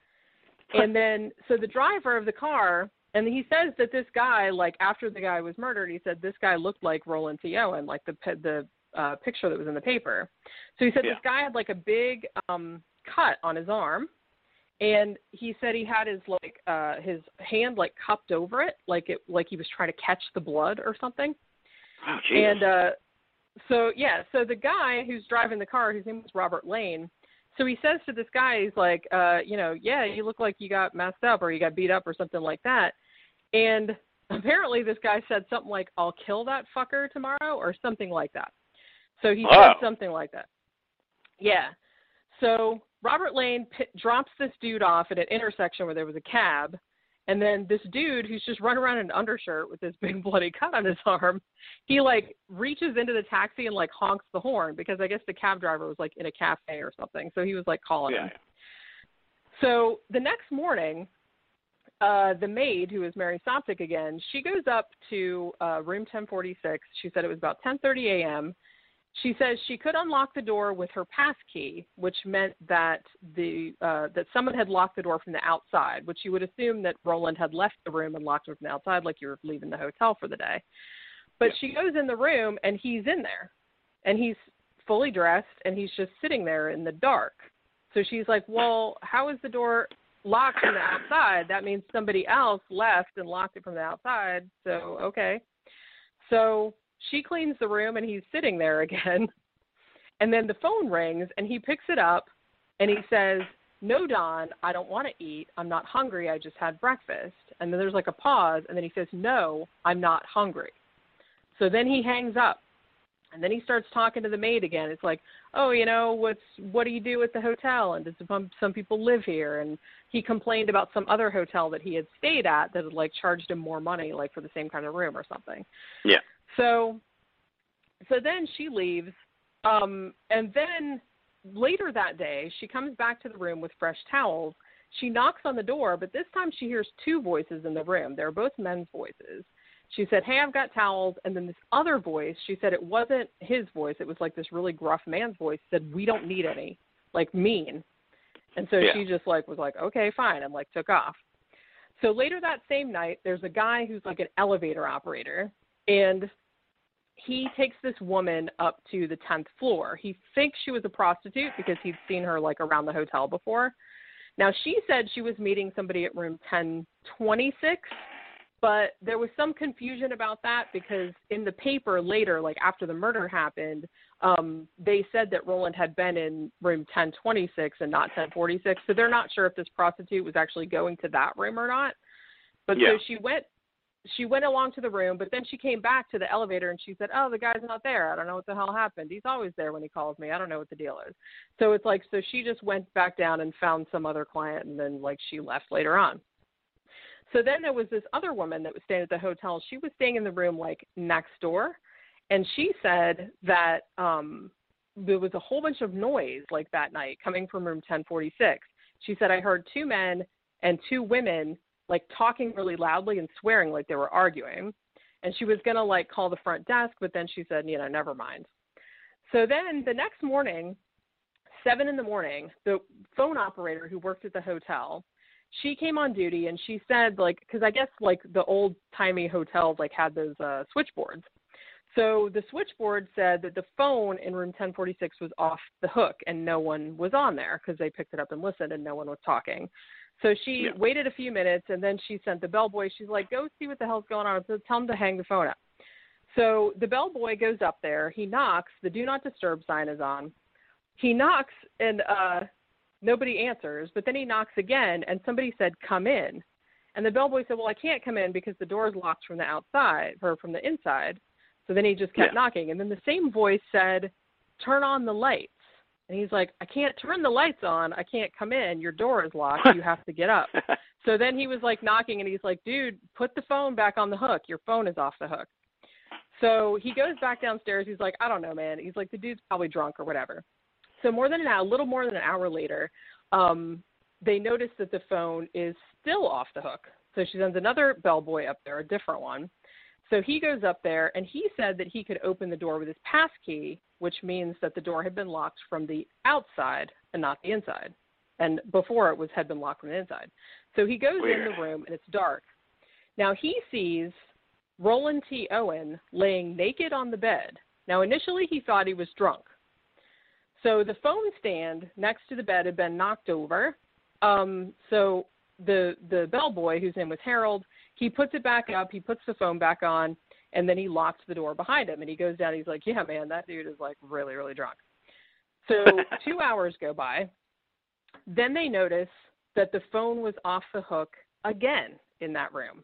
And then, so the driver of the car, and he says that this guy, like after the guy was murdered, he said this guy looked like Roland T. Owen, like the the uh, picture that was in the paper. So he said yeah. this guy had like a big um, cut on his arm, and he said he had his like uh, his hand like cupped over it, like it like he was trying to catch the blood or something. Oh, geez. And uh, so yeah, so the guy who's driving the car, his name was Robert Lane. So he says to this guy, he's like, uh, you know, yeah, you look like you got messed up or you got beat up or something like that. And apparently this guy said something like, I'll kill that fucker tomorrow or something like that. So he wow. said something like that. Yeah. So Robert Lane p- drops this dude off at an intersection where there was a cab. And then this dude who's just running around in an undershirt with this big bloody cut on his arm, he like reaches into the taxi and like honks the horn because I guess the cab driver was like in a cafe or something. So he was like calling yeah. him. So the next morning, uh, the maid, who is Mary Soptic again, she goes up to uh, room ten forty-six. She said it was about ten thirty a.m. she says she could unlock the door with her pass key, which meant that the uh, that someone had locked the door from the outside, which you would assume that Roland had left the room and locked it from the outside, like you were leaving the hotel for the day. But yeah. She goes in the room, and he's in there, and he's fully dressed, and he's just sitting there in the dark. So she's like, well, how is the door locked from the outside? That means somebody else left and locked it from the outside. So, okay. So she cleans the room, and he's sitting there again. And then the phone rings, and he picks it up, and he says, no, Don, I don't want to eat. I'm not hungry. I just had breakfast. And then there's like a pause, and then he says, no, I'm not hungry. So then he hangs up, and then he starts talking to the maid again. It's like, oh, you know, what's what do you do at the hotel? And does some, some people live here? And he complained about some other hotel that he had stayed at that had, like, charged him more money, like, for the same kind of room or something. Yeah. So, so then she leaves, um, and then later that day, she comes back to the room with fresh towels. She knocks on the door, but this time she hears two voices in the room. They're both men's voices. She said, hey, I've got towels. And then this other voice, she said it wasn't his voice. It was like this really gruff man's voice, said, we don't need any, like mean. And so yeah. she just like was like, okay, fine, and like took off. So later that same night, there's a guy who's like an elevator operator, and he takes this woman up to the tenth floor. He thinks she was a prostitute because he'd seen her like around the hotel before. Now, she said she was meeting somebody at room ten twenty-six, but there was some confusion about that because in the paper later, like after the murder happened, um, they said that Roland had been in room ten twenty-six and not ten forty-six. So they're not sure if this prostitute was actually going to that room or not. But yeah. so she went She went along to the room, but then she came back to the elevator and she said, oh, the guy's not there. I don't know what the hell happened. He's always there when he calls me. I don't know what the deal is. So it's like, so she just went back down and found some other client, and then like she left later on. So then there was this other woman that was staying at the hotel. She was staying in the room like next door. And she said that um, there was a whole bunch of noise like that night coming from room ten forty-six. She said, I heard two men and two women like talking really loudly and swearing like they were arguing. And she was going to like call the front desk, but then she said, you know, never mind. So then the next morning, seven in the morning, the phone operator who worked at the hotel, she came on duty and she said like, cause I guess like the old timey hotels like had those uh, switchboards. So the switchboard said that the phone in room ten forty-six was off the hook and no one was on there because they picked it up and listened and no one was talking. So she yeah. waited a few minutes, and then she sent the bellboy. She's like, go see what the hell's going on. So tell him to hang the phone up. So the bellboy goes up there. He knocks. The do not disturb sign is on. He knocks, and uh, nobody answers. But then he knocks again, and somebody said, come in. And the bellboy said, well, I can't come in because the door is locked from the outside or from the inside. So then he just kept yeah. knocking. And then the same voice said, turn on the lights. And he's like, I can't turn the lights on. I can't come in. Your door is locked. You have to get up. So then he was like knocking, and he's like, dude, put the phone back on the hook. Your phone is off the hook. So he goes back downstairs. He's like, I don't know, man. He's like, the dude's probably drunk or whatever. So more than an hour, a little more than an hour later, um, they notice that the phone is still off the hook. So she sends another bellboy up there, a different one. So he goes up there, and he said that he could open the door with his pass key, which means that the door had been locked from the outside and not the inside. And before it was had been locked from the inside. So he goes Weird. in the room, and it's dark. Now he sees Roland T. Owen laying naked on the bed. Now initially he thought he was drunk. So the phone stand next to the bed had been knocked over. Um, so the the bellboy, whose name was Harold, he puts it back up, he puts the phone back on, and then he locks the door behind him. And he goes down, he's like, yeah, man, that dude is like really, really drunk. So two hours go by. Then they notice that the phone was off the hook again in that room.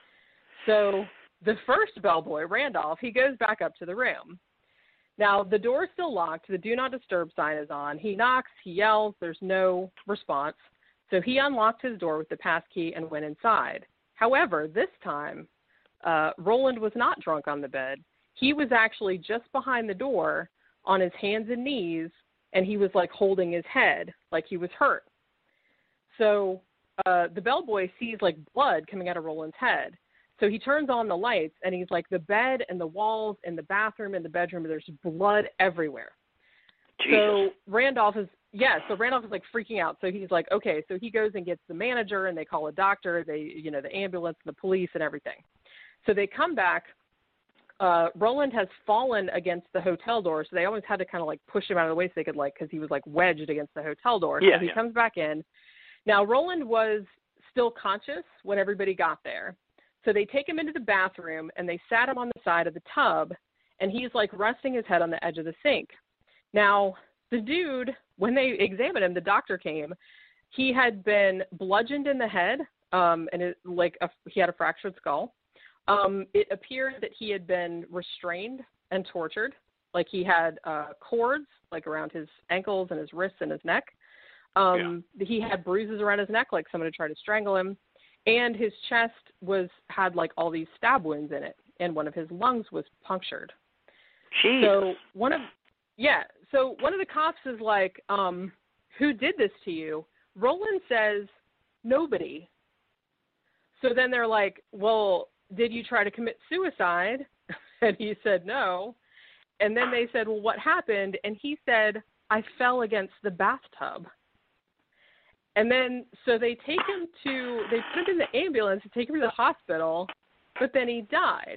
So the first bellboy, Randolph, he goes back up to the room. Now, the door is still locked. The do not disturb sign is on. He knocks, he yells, there's no response. So he unlocked his door with the pass key and went inside. However, this time, uh, Roland was not drunk on the bed. He was actually just behind the door on his hands and knees, and he was like holding his head like he was hurt. So uh, the bellboy sees like blood coming out of Roland's head. So he turns on the lights, and he's like, the bed and the walls and the bathroom and the bedroom, there's blood everywhere. Jesus. So Randolph is, yeah, so Randolph is like freaking out. So he's like, okay, so he goes and gets the manager, and they call a doctor, they, you know, the ambulance, the police, and everything. So they come back. Uh, Roland has fallen against the hotel door, so they always had to kind of like push him out of the way so they could like, because he was like wedged against the hotel door. Yeah, so he yeah. comes back in. Now Roland was still conscious when everybody got there. So they take him into the bathroom, and they sat him on the side of the tub, and he's like resting his head on the edge of the sink. Now the dude, when they examined him, the doctor came, he had been bludgeoned in the head, um, and it, like a, he had a fractured skull. Um, it appeared that he had been restrained and tortured, like he had uh, cords like around his ankles and his wrists and his neck. Um, yeah. He had bruises around his neck, like someone had tried to strangle him, and his chest was had like all these stab wounds in it, and one of his lungs was punctured. Jeez. So one of yeah, so one of the cops is like, um, "Who did this to you?" Roland says, "Nobody." So then they're like, "Well, did you try to commit suicide?" And he said no. And then they said, well, what happened? And he said, I fell against the bathtub. And then, so they take him to, they put him in the ambulance to take him to the hospital, but then he died.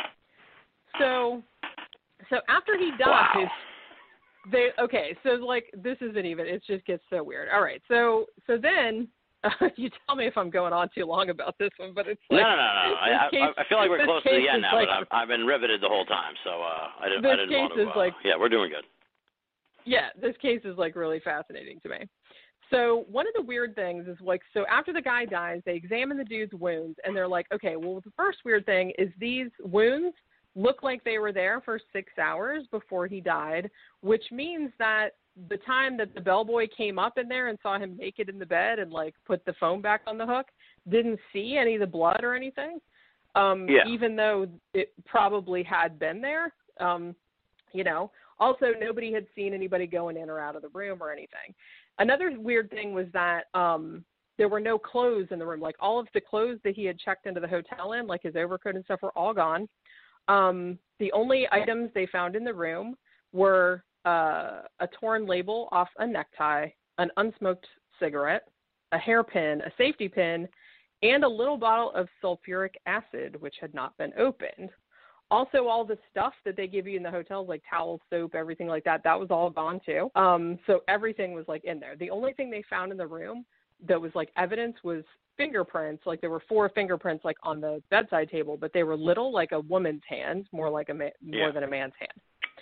So, so after he died, Wow. they, okay, so like, this isn't even, it just gets so weird. All right. So, so then, Uh, you tell me if I'm going on too long about this one, but it's like... No, no, no, no. I, case, I, I feel like we're close to the end now, like, but I've, I've been riveted the whole time, so uh, I didn't, this I didn't case want to... Is uh, like, yeah, we're doing good. Yeah, this case is, like, really fascinating to me. So one of the weird things is, like, so after the guy dies, they examine the dude's wounds, and they're like, okay, well, the first weird thing is these wounds look like they were there for six hours before he died, which means that the time that the bellboy came up in there and saw him naked in the bed and like put the phone back on the hook, didn't see any of the blood or anything, um, yeah. even though it probably had been there. Um, you know, also nobody had seen anybody going in or out of the room or anything. Another weird thing was that um, there were no clothes in the room. Like all of the clothes that he had checked into the hotel in, like his overcoat and stuff, were all gone. Um, the only items they found in the room were Uh, a torn label off a necktie, an unsmoked cigarette, a hairpin, a safety pin, and a little bottle of sulfuric acid, which had not been opened. Also, all the stuff that they give you in the hotels, like towels, soap, everything like that, that was all gone too. Um, so everything was like in there. The only thing they found in the room that was like evidence was fingerprints. Like there were four fingerprints like on the bedside table, but they were little, like a woman's hand, more like a ma- more yeah. than a man's hand.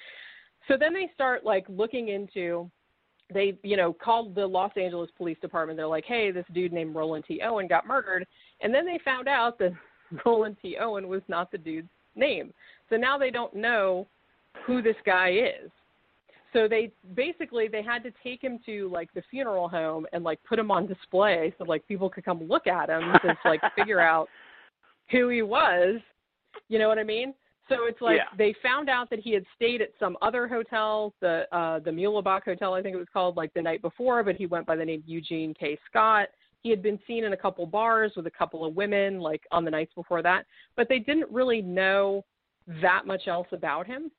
So then they start, like, looking into, they, you know, called the Los Angeles Police Department. They're like, hey, this dude named Roland T. Owen got murdered. And then they found out that Roland T. Owen was not the dude's name. So now they don't know who this guy is. So they basically, they had to take him to, like, the funeral home and, like, put him on display so, like, people could come look at him to, like, figure out who he was. You know what I mean? So it's like yeah. they found out that he had stayed at some other hotel, the uh, the Muehlebach Hotel, I think it was called, like the night before, but he went by the name Eugene K. Scott. He had been seen in a couple bars with a couple of women, like on the nights before that, but they didn't really know that much else about him.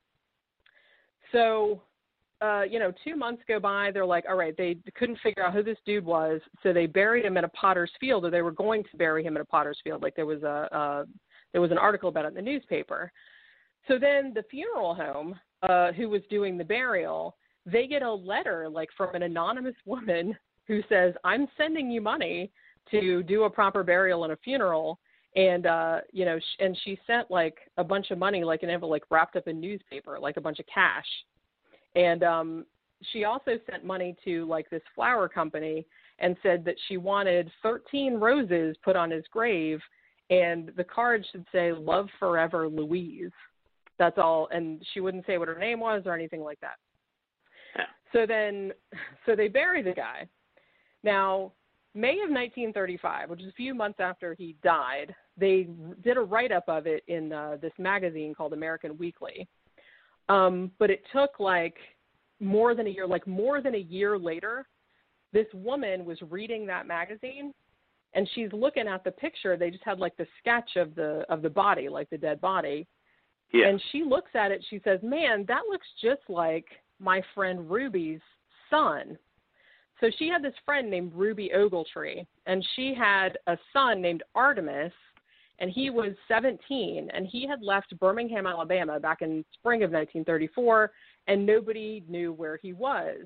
So, uh, you know, two months go by. They're like, all right, they couldn't figure out who this dude was, so they buried him in a potter's field, or they were going to bury him in a potter's field. Like there was a, a there was an article about it in the newspaper. So then the funeral home, uh, who was doing the burial, they get a letter like from an anonymous woman who says, I'm sending you money to do a proper burial and a funeral. And, uh, you know, sh- and she sent like a bunch of money, like an envelope, like wrapped up in newspaper, like a bunch of cash. And um, she also sent money to like this flower company and said that she wanted thirteen roses put on his grave. And the card should say, Love Forever, Louise. That's all, and she wouldn't say what her name was or anything like that. Yeah. So then, so they bury the guy. Now, May of nineteen thirty-five, which is a few months after he died, they did a write-up of it in uh, this magazine called American Weekly. Um, but it took like more than a year, like more than a year later, this woman was reading that magazine, and she's looking at the picture. They just had like the sketch of the of the body, like the dead body. Yeah. And she looks at it. She says, "Man, that looks just like my friend Ruby's son." So she had this friend named Ruby Ogletree, and she had a son named Artemis, and he was seventeen, and he had left Birmingham, Alabama back in spring of nineteen thirty-four, and nobody knew where he was.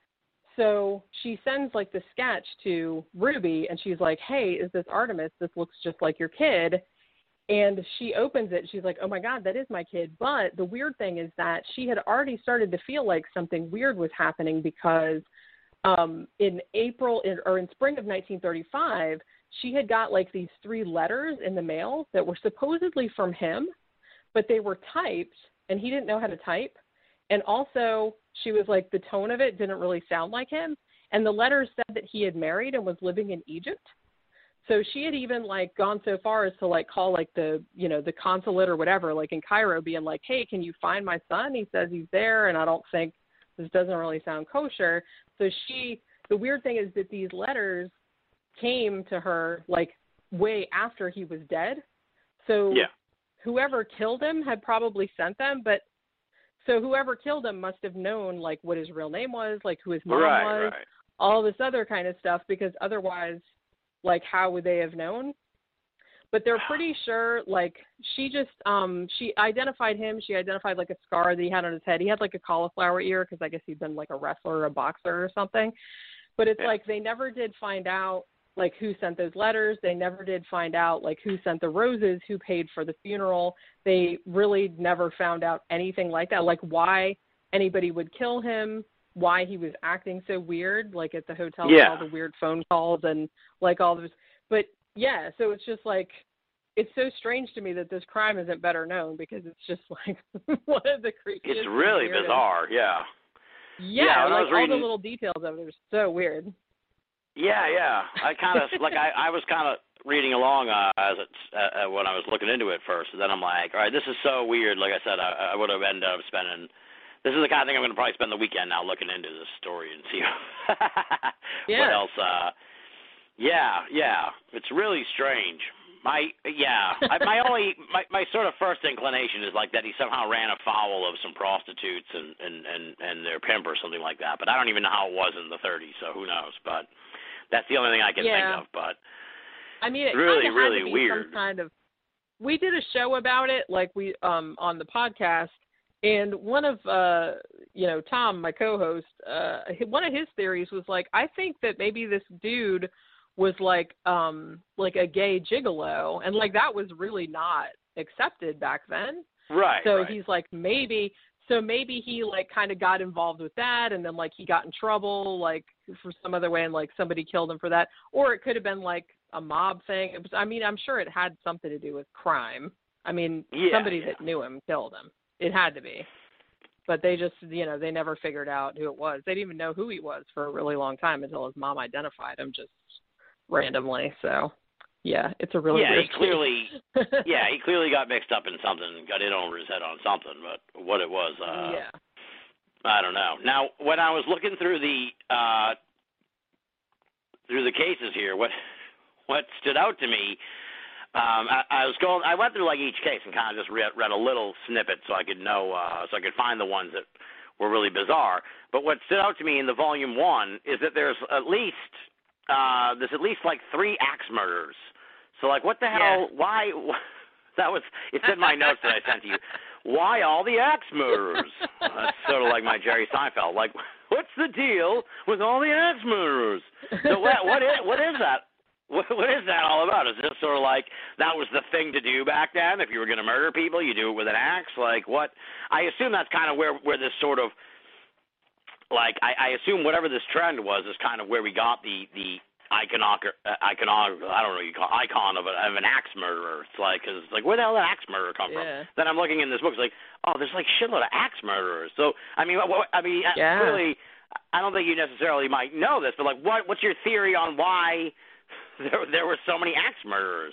So she sends like the sketch to Ruby, and she's like, "Hey, is this Artemis? This looks just like your kid." And she opens it. She's like, "Oh my God, that is my kid." But the weird thing is that she had already started to feel like something weird was happening because um, in April in, or in spring of nineteen thirty-five, she had got like these three letters in the mail that were supposedly from him, but they were typed, and he didn't know how to type. And also, she was like, the tone of it didn't really sound like him. And the letters said that he had married and was living in Egypt. So she had even like gone so far as to like call like the, you know, the consulate or whatever, like in Cairo, being like, "Hey, can you find my son? He says he's there, and I don't think this doesn't really sound kosher." So she, the weird thing is that these letters came to her like way after he was dead. So yeah. whoever killed him had probably sent them, but so whoever killed him must have known like what his real name was, like who his mom right, was, right. all this other kind of stuff, because otherwise, like, how would they have known? But they're pretty sure, like, she just, um, she identified him. She identified, like, a scar that he had on his head. He had, like, a cauliflower ear because I guess he'd been, like, a wrestler or a boxer or something. But it's yeah. like they never did find out, like, who sent those letters. They never did find out, like, who sent the roses, who paid for the funeral. They really never found out anything like that, like why anybody would kill him, why he was acting so weird, like at the hotel, yeah. all the weird phone calls and like all this. But yeah, so it's just like, it's so strange to me that this crime isn't better known, because it's just like one of the creepiest. It's really bizarre, yeah. Yeah, yeah like all reading... the little details of it are so weird. Yeah, yeah. I kind of, like, I, I was kind of reading along uh, as it's, uh, when I was looking into it first, and then I'm like, all right, this is so weird. Like I said, I, I would have ended up spending, this is the kind of thing I'm going to probably spend the weekend now looking into this story and see yeah. what else. Uh, yeah, yeah. It's really strange. My, yeah, I, my only, my, my sort of first inclination is like that he somehow ran afoul of some prostitutes and, and, and, and their pimp or something like that, but I don't even know how it was in the thirties, so who knows, but that's the only thing I can yeah. think of, but I mean, it really, kind of really had to be weird. Some kind of, we did a show about it, like we um on the podcast, and one of uh you know Tom, my co-host, uh one of his theories was like, I think that maybe this dude was like um like a gay gigolo, and like that was really not accepted back then. Right. So right. he's like, maybe. So maybe he, like, kind of got involved with that, and then, like, he got in trouble, like, for some other way, and, like, somebody killed him for that. Or it could have been, like, a mob thing. It was, I mean, I'm sure it had something to do with crime. I mean, yeah, somebody yeah. that knew him killed him. It had to be. But they just, you know, they never figured out who it was. They didn't even know who he was for a really long time until his mom identified him just randomly. So, yeah, it's a really yeah, weird he clearly, yeah, he clearly got mixed up in something, got in over his head on something, but what it was, uh, yeah. I don't know. Now, when I was looking through the uh, through the cases here, what what stood out to me, um, I, I was going, I went through like each case and kind of just read, read a little snippet so I could know, uh, so I could find the ones that were really bizarre. But what stood out to me in the volume one is that there's at least uh, there's at least like three axe murders. So, like, what the hell, yeah. why, that was, it's in my notes that I sent to you. Why all the axe murderers? That's sort of like my Jerry Seinfeld. Like, what's the deal with all the axe murderers? So what, what, is, what is that? What, what is that all about? Is this sort of like that was the thing to do back then? If you were going to murder people, you do it with an axe? Like, what? I assume that's kind of where, where this sort of, like, I, I assume whatever this trend was is kind of where we got the, the, Iconoc, uh, iconoc, I don't know what you call icon of, a, of an axe murderer. It's like, cause it's like, where the hell did axe murderer come yeah. from? Then I'm looking in this book, it's like, oh, there's like shitload of axe murderers. So, I mean, what, I mean, yeah. really, I don't think you necessarily might know this, but like, what, what's your theory on why there, there were so many axe murderers?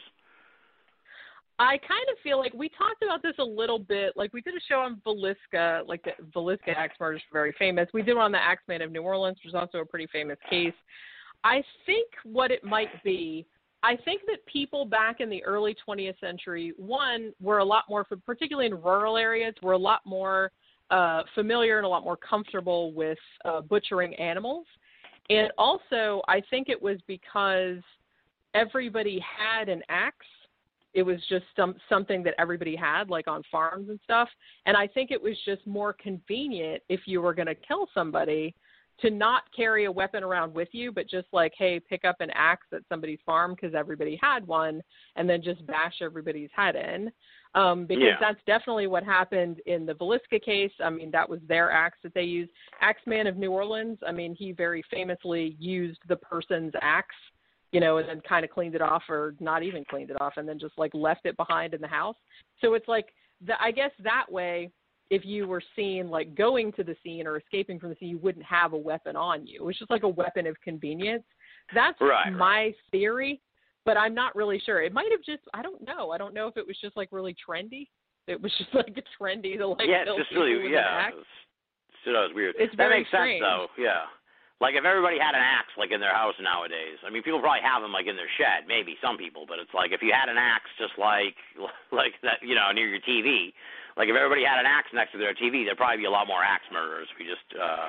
I kind of feel like we talked about this a little bit. Like, we did a show on Villisca, like the Villisca axe murder is very famous. We did one on the Axeman of New Orleans, which is also a pretty famous case. I think what it might be, I think that people back in the early twentieth century, one, were a lot more, particularly in rural areas, were a lot more uh, familiar and a lot more comfortable with uh, butchering animals. And also, I think it was because everybody had an axe. It was just some something that everybody had, like on farms and stuff. And I think it was just more convenient if you were going to kill somebody to not carry a weapon around with you, but just like, hey, pick up an axe at somebody's farm because everybody had one, and then just bash everybody's head in. Um, because yeah. that's definitely what happened in the Villisca case. I mean, that was their axe that they used. Axeman of New Orleans, I mean, he very famously used the person's axe, you know, and then kind of cleaned it off, or not even cleaned it off, and then just like left it behind in the house. So it's like, the, I guess that way, if you were seen like going to the scene or escaping from the scene, you wouldn't have a weapon on you. It was just like a weapon of convenience. That's right, my right. theory, but I'm not really sure. It might have just, I don't know. I don't know if it was just like really trendy. It was just like a trendy to like yeah, kill it's just people really, with yeah. an axe. It's, so that was weird. It's that very makes strange. sense, though, yeah. Like, if everybody had an axe, like, in their house nowadays, I mean, people probably have them, like, in their shed, maybe, some people, but it's like, if you had an axe just like, like that, you know, near your T V, like, if everybody had an axe next to their T V, there'd probably be a lot more axe murderers. We just, uh,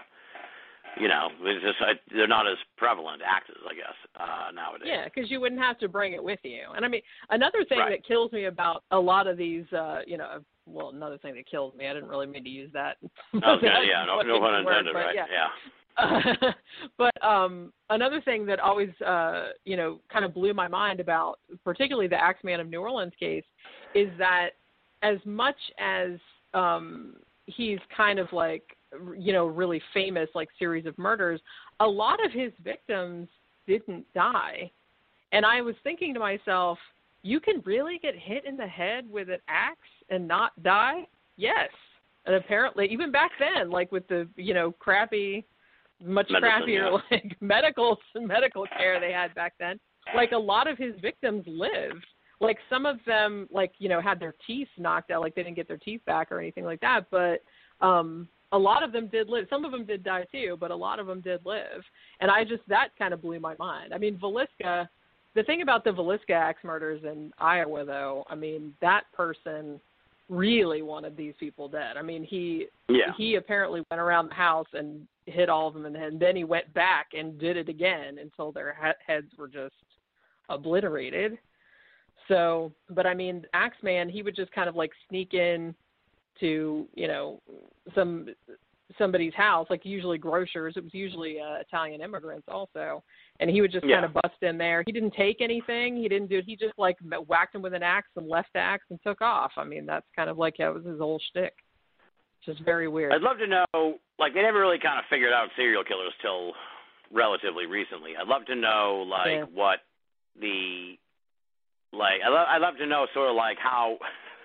you know, it's just, uh, they're not as prevalent, axes, I guess, uh, nowadays. Yeah, because you wouldn't have to bring it with you. And, I mean, another thing right. that kills me about a lot of these, uh, you know, well, another thing that kills me, I didn't really mean to use that. Okay, yeah, no, no pun intended, word, right, yeah. yeah. Uh, but um, another thing that always, uh, you know, kind of blew my mind about particularly the Axeman of New Orleans case is that as much as um, he's kind of like, you know, really famous, like series of murders, a lot of his victims didn't die. And I was thinking to myself, you can really get hit in the head with an axe and not die? Yes. And apparently, even back then, like with the, you know, crappy, much Medicine, crappier yeah. like medical medical care they had back then, like a lot of his victims lived. Like some of them, like, you know, had their teeth knocked out, like they didn't get their teeth back or anything like that. But um, a lot of them did live. Some of them did die too, but a lot of them did live. And I just, that kind of blew my mind. I mean, Villisca, the thing about the Villisca axe murders in Iowa, though, I mean, that person really wanted these people dead. I mean, he yeah. he apparently went around the house and hit all of them, and then, and then he went back and did it again until their he- heads were just obliterated. So, but I mean, Axeman, he would just kind of like sneak in to, you know, some somebody's house, like usually grocers. It was usually uh, Italian immigrants also. And he would just yeah. kind of bust in there. He didn't take anything. He didn't do it. He just like whacked him with an axe and left the axe and took off. I mean, that's kind of like, that was his whole shtick. It's just very weird. I'd love to know, like, they never really kind of figured out serial killers till relatively recently. I'd love to know, like, yeah. what the, like, I'd love, I'd love to know sort of like how,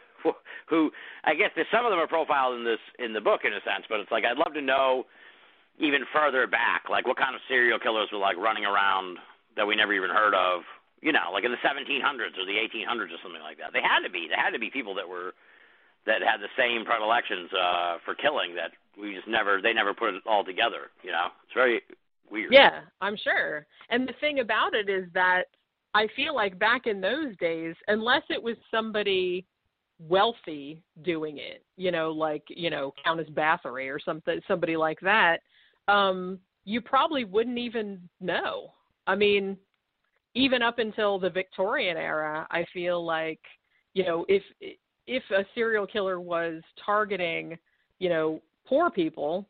who, I guess there's some of them are profiled in this, in the book in a sense, but it's like, I'd love to know even further back, like what kind of serial killers were like running around that we never even heard of, you know, like in the seventeen hundreds or the eighteen hundreds or something like that. They had to be, there had to be people that were, that had the same predilections uh, for killing that we just never, they never put it all together, you know. It's very weird. Yeah, I'm sure. And the thing about it is that I feel like back in those days, unless it was somebody wealthy doing it, you know, like, you know, Countess Bathory or something, somebody like that, um, you probably wouldn't even know. I mean, even up until the Victorian era, I feel like, you know, if if a serial killer was targeting, you know, poor people,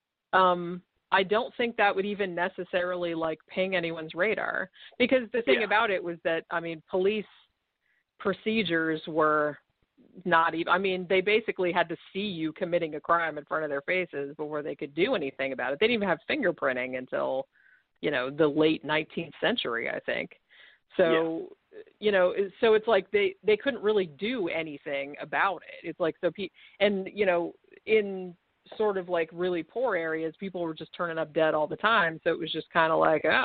um, I don't think that would even necessarily like ping anyone's radar, because the thing yeah. about it was that, I mean, police procedures were not even, I mean, they basically had to see you committing a crime in front of their faces before they could do anything about it. They didn't even have fingerprinting until, you know, the late nineteenth century, I think. So, yeah. you know, so it's like they, they couldn't really do anything about it. It's like, so, pe- and, you know, in sort of like really poor areas, people were just turning up dead all the time. So it was just kind of like, oh,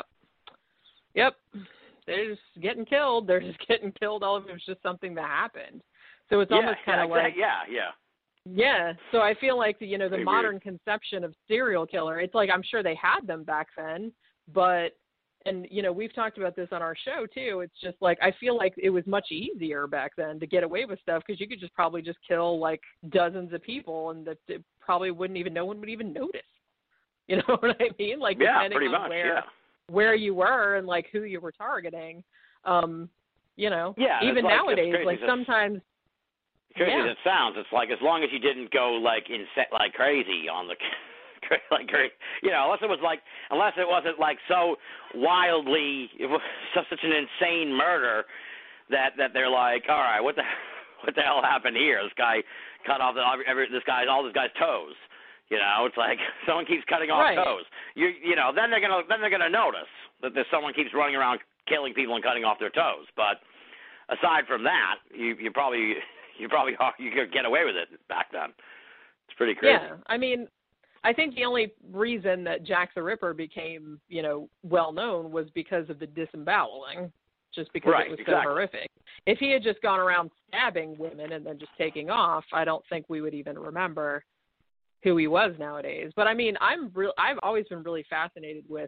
yep, they're just getting killed. They're just getting killed. All of it was just something that happened. So it's yeah, almost kind yeah, of like, yeah, yeah. Yeah. So I feel like, you know, the Very modern weird. conception of serial killer, it's like, I'm sure they had them back then, but and, you know, we've talked about this on our show, too. It's just like I feel like it was much easier back then to get away with stuff because you could just probably just kill, like, dozens of people and that it probably wouldn't even, no one would even notice. You know what I mean? Like, yeah, depending pretty on much, where, yeah. where you were and, like, who you were targeting. Um, you know, yeah, even like, nowadays, like, it's, sometimes. Crazy yeah. as it sounds, it's like as long as you didn't go, like, insa- like crazy on the. like, you know, unless it was like, unless it wasn't like so wildly, it was such an insane murder that that they're like, all right, what the what the hell happened here? This guy cut off the, every, this guy's all this guy's toes. You know, it's like someone keeps cutting off right. toes. You you know, then they're gonna then they're gonna notice that there's someone keeps running around killing people and cutting off their toes. But aside from that, you you probably you probably you could get away with it back then. It's pretty crazy. Yeah, I mean. I think the only reason that Jack the Ripper became, you know, well known was because of the disemboweling, just because right, it was exactly. so horrific. If he had just gone around stabbing women and then just taking off, I don't think we would even remember who he was nowadays. But I mean, I'm real. I've always been really fascinated with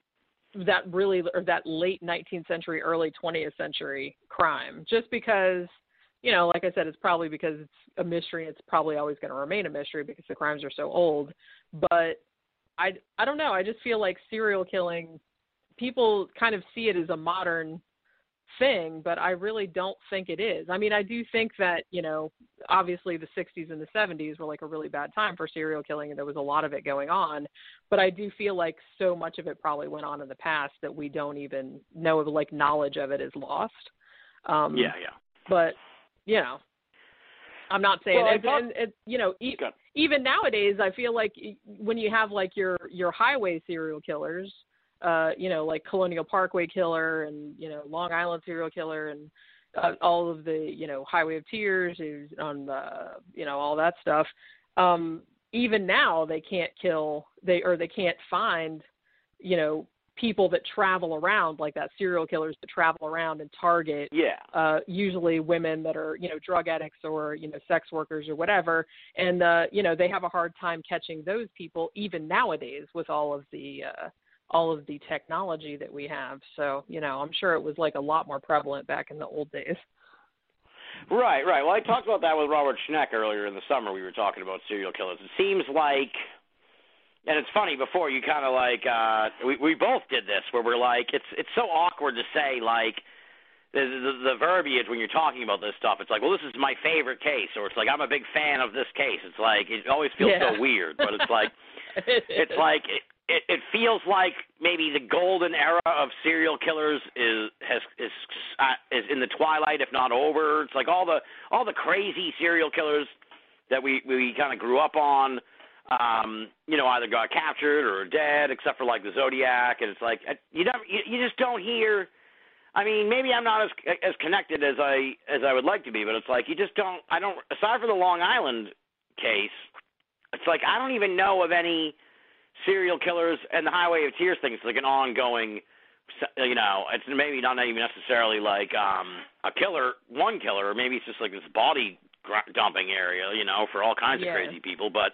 that really or that late nineteenth century, early twentieth century crime, just because. You know, like I said, it's probably because it's a mystery. It's probably always going to remain a mystery because the crimes are so old. But I, I don't know. I just feel like serial killing, people kind of see it as a modern thing, but I really don't think it is. I mean, I do think that, you know, obviously the sixties and the seventies were like a really bad time for serial killing, and there was a lot of it going on. But I do feel like so much of it probably went on in the past that we don't even know, like, knowledge of it is lost. Um, yeah, yeah. But... You know, I'm not saying well, it, thought, and it, you know, e- even nowadays, I feel like when you have like your, your highway serial killers, uh, you know, like Colonial Parkway Killer and, you know, Long Island serial killer and uh, all of the, you know, Highway of Tears who's on the, you know, all that stuff. Um, even now they can't kill they, or they can't find, you know, people that travel around like that, serial killers that travel around and target yeah. uh, usually women that are, you know, drug addicts or, you know, sex workers or whatever. And, uh, you know, they have a hard time catching those people even nowadays with all of the, uh, all of the technology that we have. So, you know, I'm sure it was like a lot more prevalent back in the old days. Right, right. Well, I talked about that with Robert Schneck earlier in the summer. We were talking about serial killers. It seems like, and it's funny, before you kind of like, uh, we, we both did this, where we're like, it's it's so awkward to say, like, the, the, the verbiage when you're talking about this stuff. It's like, well, this is my favorite case, or it's like, I'm a big fan of this case. It's like, it always feels yeah. so weird, but it's like, it's like, it, it, it feels like maybe the golden era of serial killers is has is uh, is in the twilight, if not over. It's like all the all the crazy serial killers that we we kind of grew up on. Um, you know, either got captured or dead, except for like the Zodiac, and it's like you never, you, you just don't hear. I mean, maybe I'm not as as connected as I as I would like to be, but it's like you just don't. I don't. Aside from the Long Island case, it's like I don't even know of any serial killers, and the Highway of Tears thing is like an ongoing. You know, it's maybe not even necessarily like um, a killer, one killer, or maybe it's just like this body dumping area, you know, for all kinds yeah. of crazy people, but.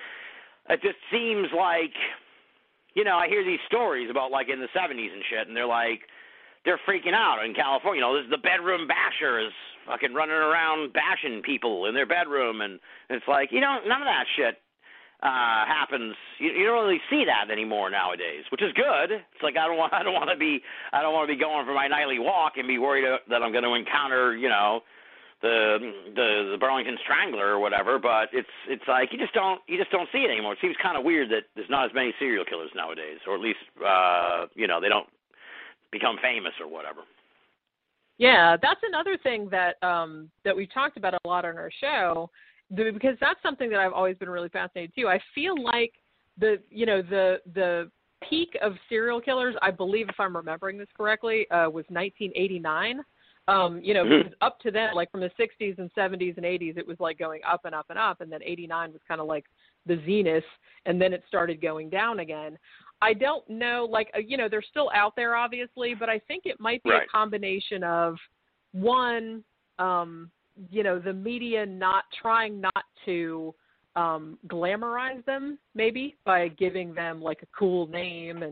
It just seems like, you know, I hear these stories about, like, in the seventies and shit, and they're like, they're freaking out in California. You know, this is the bedroom basher is fucking running around bashing people in their bedroom, and it's like, you know, none of that shit uh, happens. You, you don't really see that anymore nowadays, which is good. It's like I don't want, I don't want to be, I don't want to be going for my nightly walk and be worried that I'm going to encounter, you know, the the the Burlington Strangler or whatever, but it's it's like you just don't you just don't see it anymore. It seems kind of weird that there's not as many serial killers nowadays, or at least uh, you know, they don't become famous or whatever. Yeah, that's another thing that um, that we've talked about a lot on our show, because that's something that I've always been really fascinated too. I feel like the you know the the peak of serial killers, I believe, if I'm remembering this correctly, uh, was nineteen eighty-nine. Um, you know, mm-hmm. because up to then, like from the sixties and seventies and eighties, it was like going up and up and up, and then eighty-nine was kind of like the zenith, and then it started going down again. I don't know, like, uh, you know, they're still out there, obviously, but I think it might be right. a combination of, one, um, you know, the media not trying not to um, glamorize them, maybe, by giving them, like, a cool name and,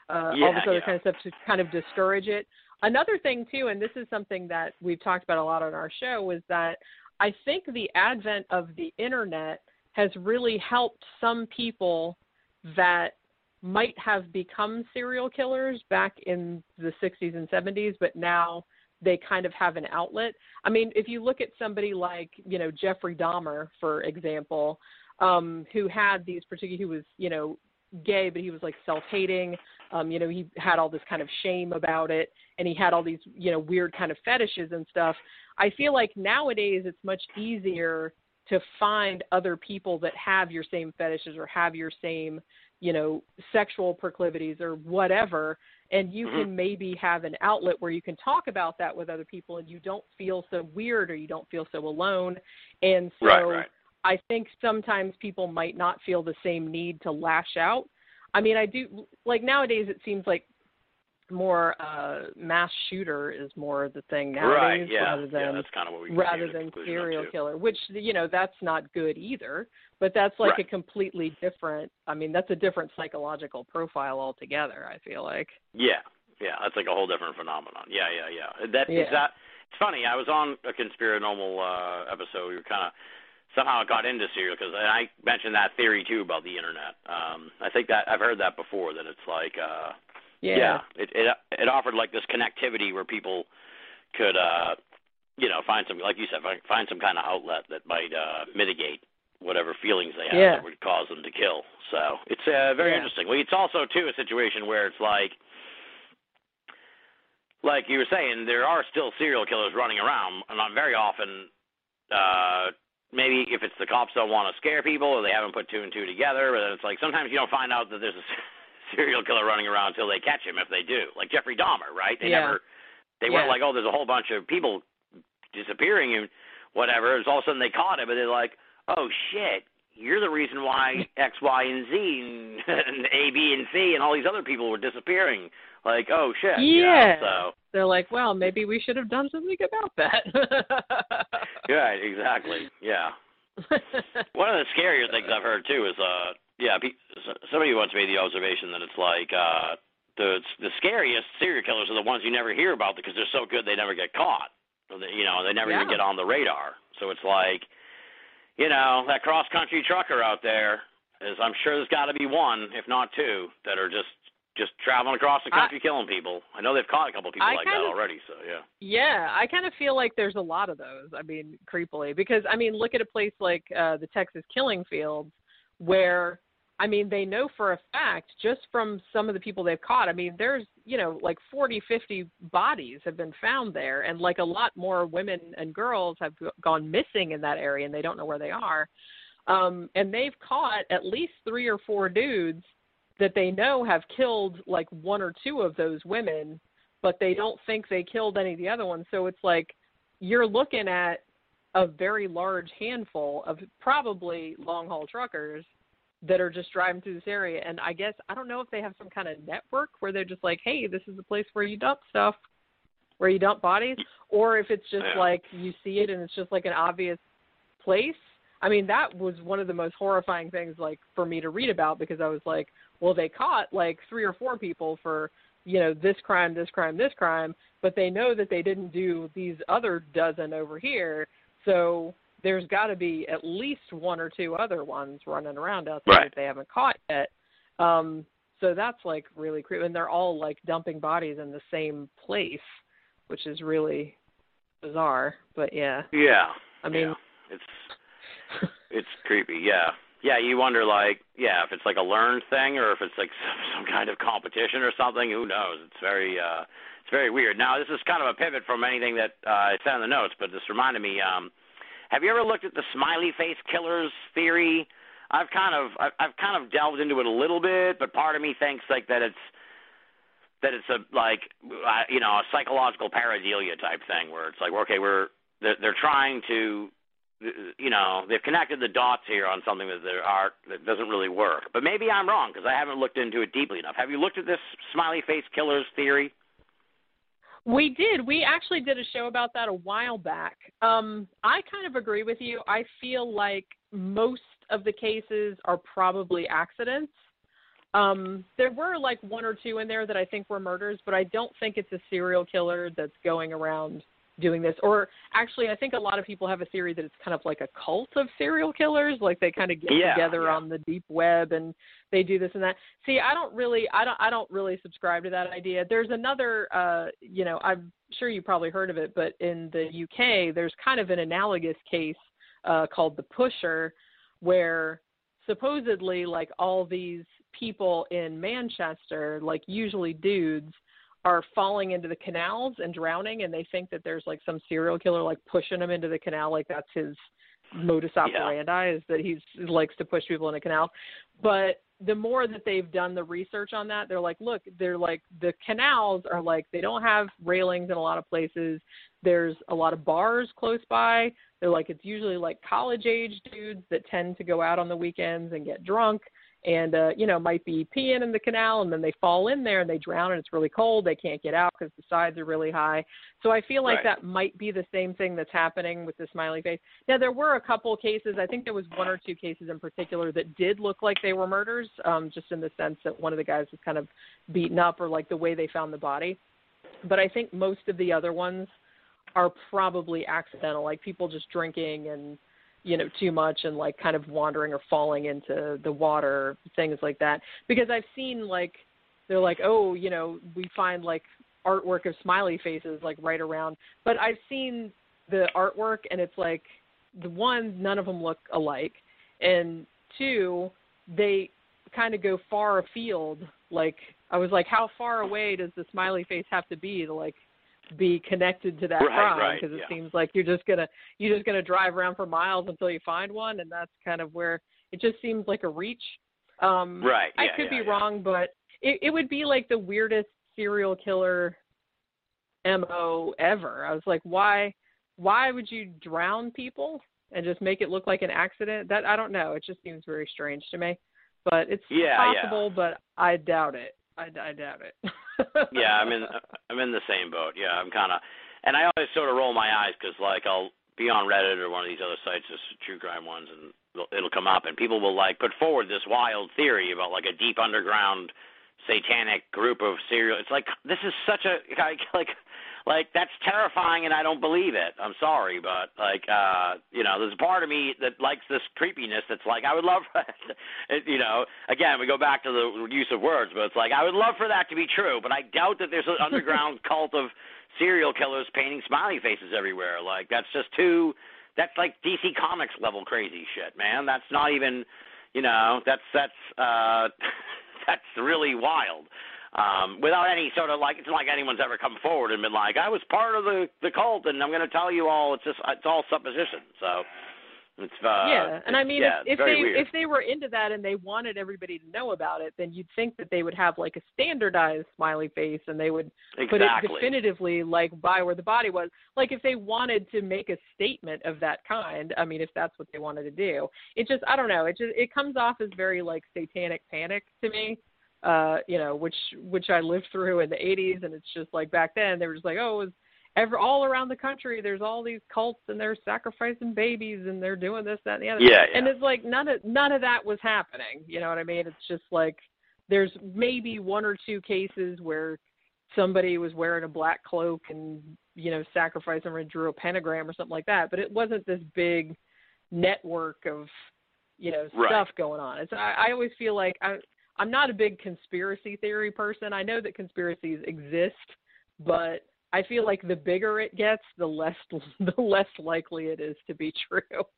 uh, yeah, all this other yeah. kind of stuff to kind of discourage it. Another thing, too, and this is something that we've talked about a lot on our show, was that I think the advent of the Internet has really helped some people that might have become serial killers back in the sixties and seventies, but now they kind of have an outlet. I mean, if you look at somebody like, you know, Jeffrey Dahmer, for example, um, who had these particular, he was, you know, gay, but he was like self-hating. Um, you know, he had all this kind of shame about it, and he had all these, you know, weird kind of fetishes and stuff. I feel like nowadays it's much easier to find other people that have your same fetishes or have your same, you know, sexual proclivities or whatever, and you mm-hmm. can maybe have an outlet where you can talk about that with other people and you don't feel so weird or you don't feel so alone. And so right, right. I think sometimes people might not feel the same need to lash out. I mean, I do, like nowadays it seems like more uh, mass shooter is more the thing nowadays, right, yeah. rather than yeah, that's kind of what we rather than serial killer, which, you know, that's not good either. But that's like right. a completely different. I mean, that's a different psychological profile altogether, I feel like. Yeah, yeah, that's like a whole different phenomenon. Yeah, yeah, yeah. That yeah. is that. It's funny. I was on a Conspiranormal uh, episode. We were kind of somehow got into serial because I mentioned that theory too about the internet. Um, I think that I've heard that before. That it's like. Uh, Yeah. yeah, it, it it offered like this connectivity where people could, uh, you know, find some, like you said, find some kind of outlet that might uh, mitigate whatever feelings they have yeah. that would cause them to kill. So it's uh, very yeah. interesting. Well, it's also too a situation where it's like, like you were saying, there are still serial killers running around, and not very often. Uh, maybe if it's the cops don't want to scare people or they haven't put two and two together, but it's like sometimes you don't find out that there's a serial killer running around until they catch him if they do. Like Jeffrey Dahmer, right? They yeah. never they yeah. weren't like, oh, there's a whole bunch of people disappearing and whatever. It's all of a sudden they caught him and they're like, oh shit, you're the reason why X, Y, and Z and, and A, B, and C and all these other people were disappearing. Like, oh shit. Yeah. You know, so they're like, well, maybe we should have done something about that. right, exactly. Yeah. One of the scarier things I've heard too is uh yeah, somebody once made the observation that it's like uh, the the scariest serial killers are the ones you never hear about because they're so good they never get caught. You know, they never yeah. even get on the radar. So it's like, you know, that cross-country trucker out there is, I'm sure there's got to be one, if not two, that are just, just traveling across the country I, killing people. I know they've caught a couple of people I like kinda, that already, so yeah. Yeah, I kind of feel like there's a lot of those, I mean, creepily. Because, I mean, look at a place like uh, the Texas Killing Fields where, I mean, they know for a fact, just from some of the people they've caught, I mean, there's, you know, like forty, fifty bodies have been found there, and like a lot more women and girls have gone missing in that area, and they don't know where they are. Um, and they've caught at least three or four dudes that they know have killed like one or two of those women, but they don't think they killed any of the other ones. So it's like you're looking at a very large handful of probably long-haul truckers that are just driving through this area. And I guess, I don't know if they have some kind of network where they're just like, hey, this is the place where you dump stuff, where you dump bodies, or if it's just yeah. like you see it and it's just like an obvious place. I mean, that was one of the most horrifying things, like, for me to read about, because I was like, well, they caught like three or four people for, you know, this crime, this crime, this crime, but they know that they didn't do these other dozen over here. So there's got to be at least one or two other ones running around out there right. that they haven't caught yet. Um, so that's, like, really creepy. And they're all, like, dumping bodies in the same place, which is really bizarre. But, yeah. Yeah. I mean. Yeah. It's it's creepy, yeah. Yeah, you wonder, like, yeah, if it's, like, a learned thing or if it's, like, some, some kind of competition or something. Who knows? It's very uh, it's very weird. Now, this is kind of a pivot from anything that uh, I said in the notes, but this reminded me, um, have you ever looked at the smiley face killers theory? I've kind of I've, I've kind of delved into it a little bit, but part of me thinks like that it's that it's a like uh, you know a psychological pareidolia type thing where it's like okay we're they're, they're trying to you know they've connected the dots here on something that there are that doesn't really work. But maybe I'm wrong because I haven't looked into it deeply enough. Have you looked at this smiley face killers theory? We did. We actually did a show about that a while back. Um, I kind of agree with you. I feel like most of the cases are probably accidents. Um, there were like one or two in there that I think were murders, but I don't think it's a serial killer that's going around doing this. Or actually, I think a lot of people have a theory that it's kind of like a cult of serial killers, like they kind of get yeah, together yeah. on the deep web and they do this and that. See, I don't really, I don't, I don't really subscribe to that idea. There's another, uh, you know, I'm sure you probably heard of it, but in the U K, there's kind of an analogous case uh, called the Pusher, where supposedly like all these people in Manchester, like usually dudes, are falling into the canals and drowning, and they think that there's like some serial killer like pushing them into the canal, like that's his modus operandi, yeah. is that he's he likes to push people in the canal. But the more that they've done the research on that, they're like, look, they're like the canals are like they don't have railings in a lot of places. There's a lot of bars close by. They're like it's usually like college age dudes that tend to go out on the weekends and get drunk. And, uh, you know, might be peeing in the canal, and then they fall in there and they drown, and it's really cold. They can't get out because the sides are really high. So I feel like right. that might be the same thing that's happening with the smiley face. Now, there were a couple cases. I think there was one or two cases in particular that did look like they were murders, um, just in the sense that one of the guys was kind of beaten up, or like the way they found the body. But I think most of the other ones are probably accidental, like people just drinking and, you know, too much and like kind of wandering or falling into the water, things like that. Because I've seen like, they're like, oh, you know, we find like artwork of smiley faces like right around. But I've seen the artwork and it's like, the one, none of them look alike. And two, they kind of go far afield. Like, I was like, how far away does the smiley face have to be to like, be connected to that right, crime? Because right, it yeah. seems like you're just gonna you're just gonna drive around for miles until you find one, and that's kind of where it just seems like a reach. Um, right. Yeah, I could yeah, be yeah. wrong, but it, it would be like the weirdest serial killer M O ever. I was like, why why would you drown people and just make it look like an accident? That I don't know. It just seems very strange to me. But it's yeah, possible, yeah. but I doubt it. I, I doubt it. yeah, I'm in. I'm in the same boat. Yeah, I'm kind of, and I always sort of roll my eyes because, like, I'll be on Reddit or one of these other sites, just true crime ones, and it'll, it'll come up, and people will like put forward this wild theory about like a deep underground satanic group of serial. It's like this is such a like like like that's terrifying, and I don't believe it. I'm sorry, but like uh, you know, there's a part of me that likes this creepiness. That's like I would love, it, you know. Again, we go back to the use of words, but it's like I would love for that to be true, but I doubt that there's an underground cult of serial killers painting smiley faces everywhere. Like that's just too. That's like D C Comics level crazy shit, man. That's not even, you know, that's that's uh, that's really wild. Um, without any sort of like, it's not like anyone's ever come forward and been like, I was part of the, the cult, and I'm going to tell you all. It's just, it's all supposition. So it's uh, yeah, and it's, I mean, yeah, if, if very they weird. if they were into that and they wanted everybody to know about it, then you'd think that they would have like a standardized smiley face, and they would exactly. put it definitively like by where the body was. Like if they wanted to make a statement of that kind, I mean, if that's what they wanted to do, it just, I don't know, it just it comes off as very like satanic panic to me. Uh, you know, which which I lived through in the eighties, and it's just like back then they were just like, oh, it was ever all around the country. There's all these cults, and they're sacrificing babies, and they're doing this, that, and the other. Yeah, yeah. And it's like none of none of that was happening. You know what I mean? It's just like there's maybe one or two cases where somebody was wearing a black cloak and you know sacrificing or drew a pentagram or something like that. But it wasn't this big network of you know right. stuff going on. It's I, I always feel like I. I'm not a big conspiracy theory person. I know that conspiracies exist, but I feel like the bigger it gets, the less the less likely it is to be true.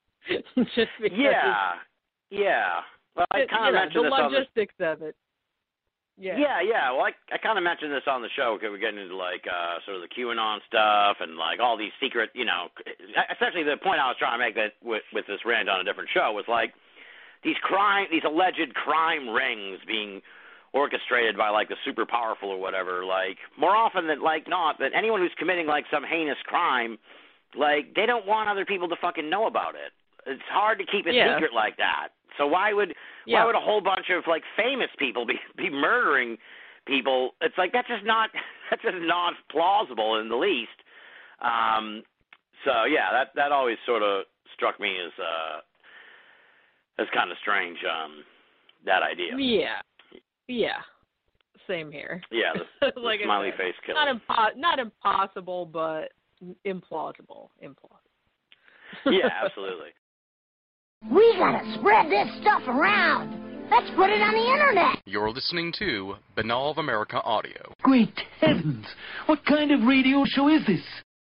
Just because yeah, yeah. Well, I kind of know, mentioned the this logistics on the, of it. Yeah, yeah, yeah. Well, I, I kind of mentioned this on the show because we're getting into like uh, sort of the QAnon stuff and like all these secret, you know. Essentially, the point I was trying to make that with with this rant on a different show was like. These crime, these alleged crime rings being orchestrated by like the super powerful or whatever, like more often than like not, that anyone who's committing like some heinous crime, like they don't want other people to fucking know about it. It's hard to keep a yeah. secret like that. So why would yeah. why would a whole bunch of like famous people be be murdering people? It's like that's just not that's just not plausible in the least. Um, so yeah, that that always sort of struck me as. Uh, That's kind of strange, um, that idea. Yeah. Yeah, same here. Yeah, the, the like smiley said, face killer. Not impo- not impossible, but implausible. Implausible. Yeah, absolutely. We gotta spread this stuff around. Let's put it on the internet. You're listening to Banal of America Audio. Great heavens! What kind of radio show is this?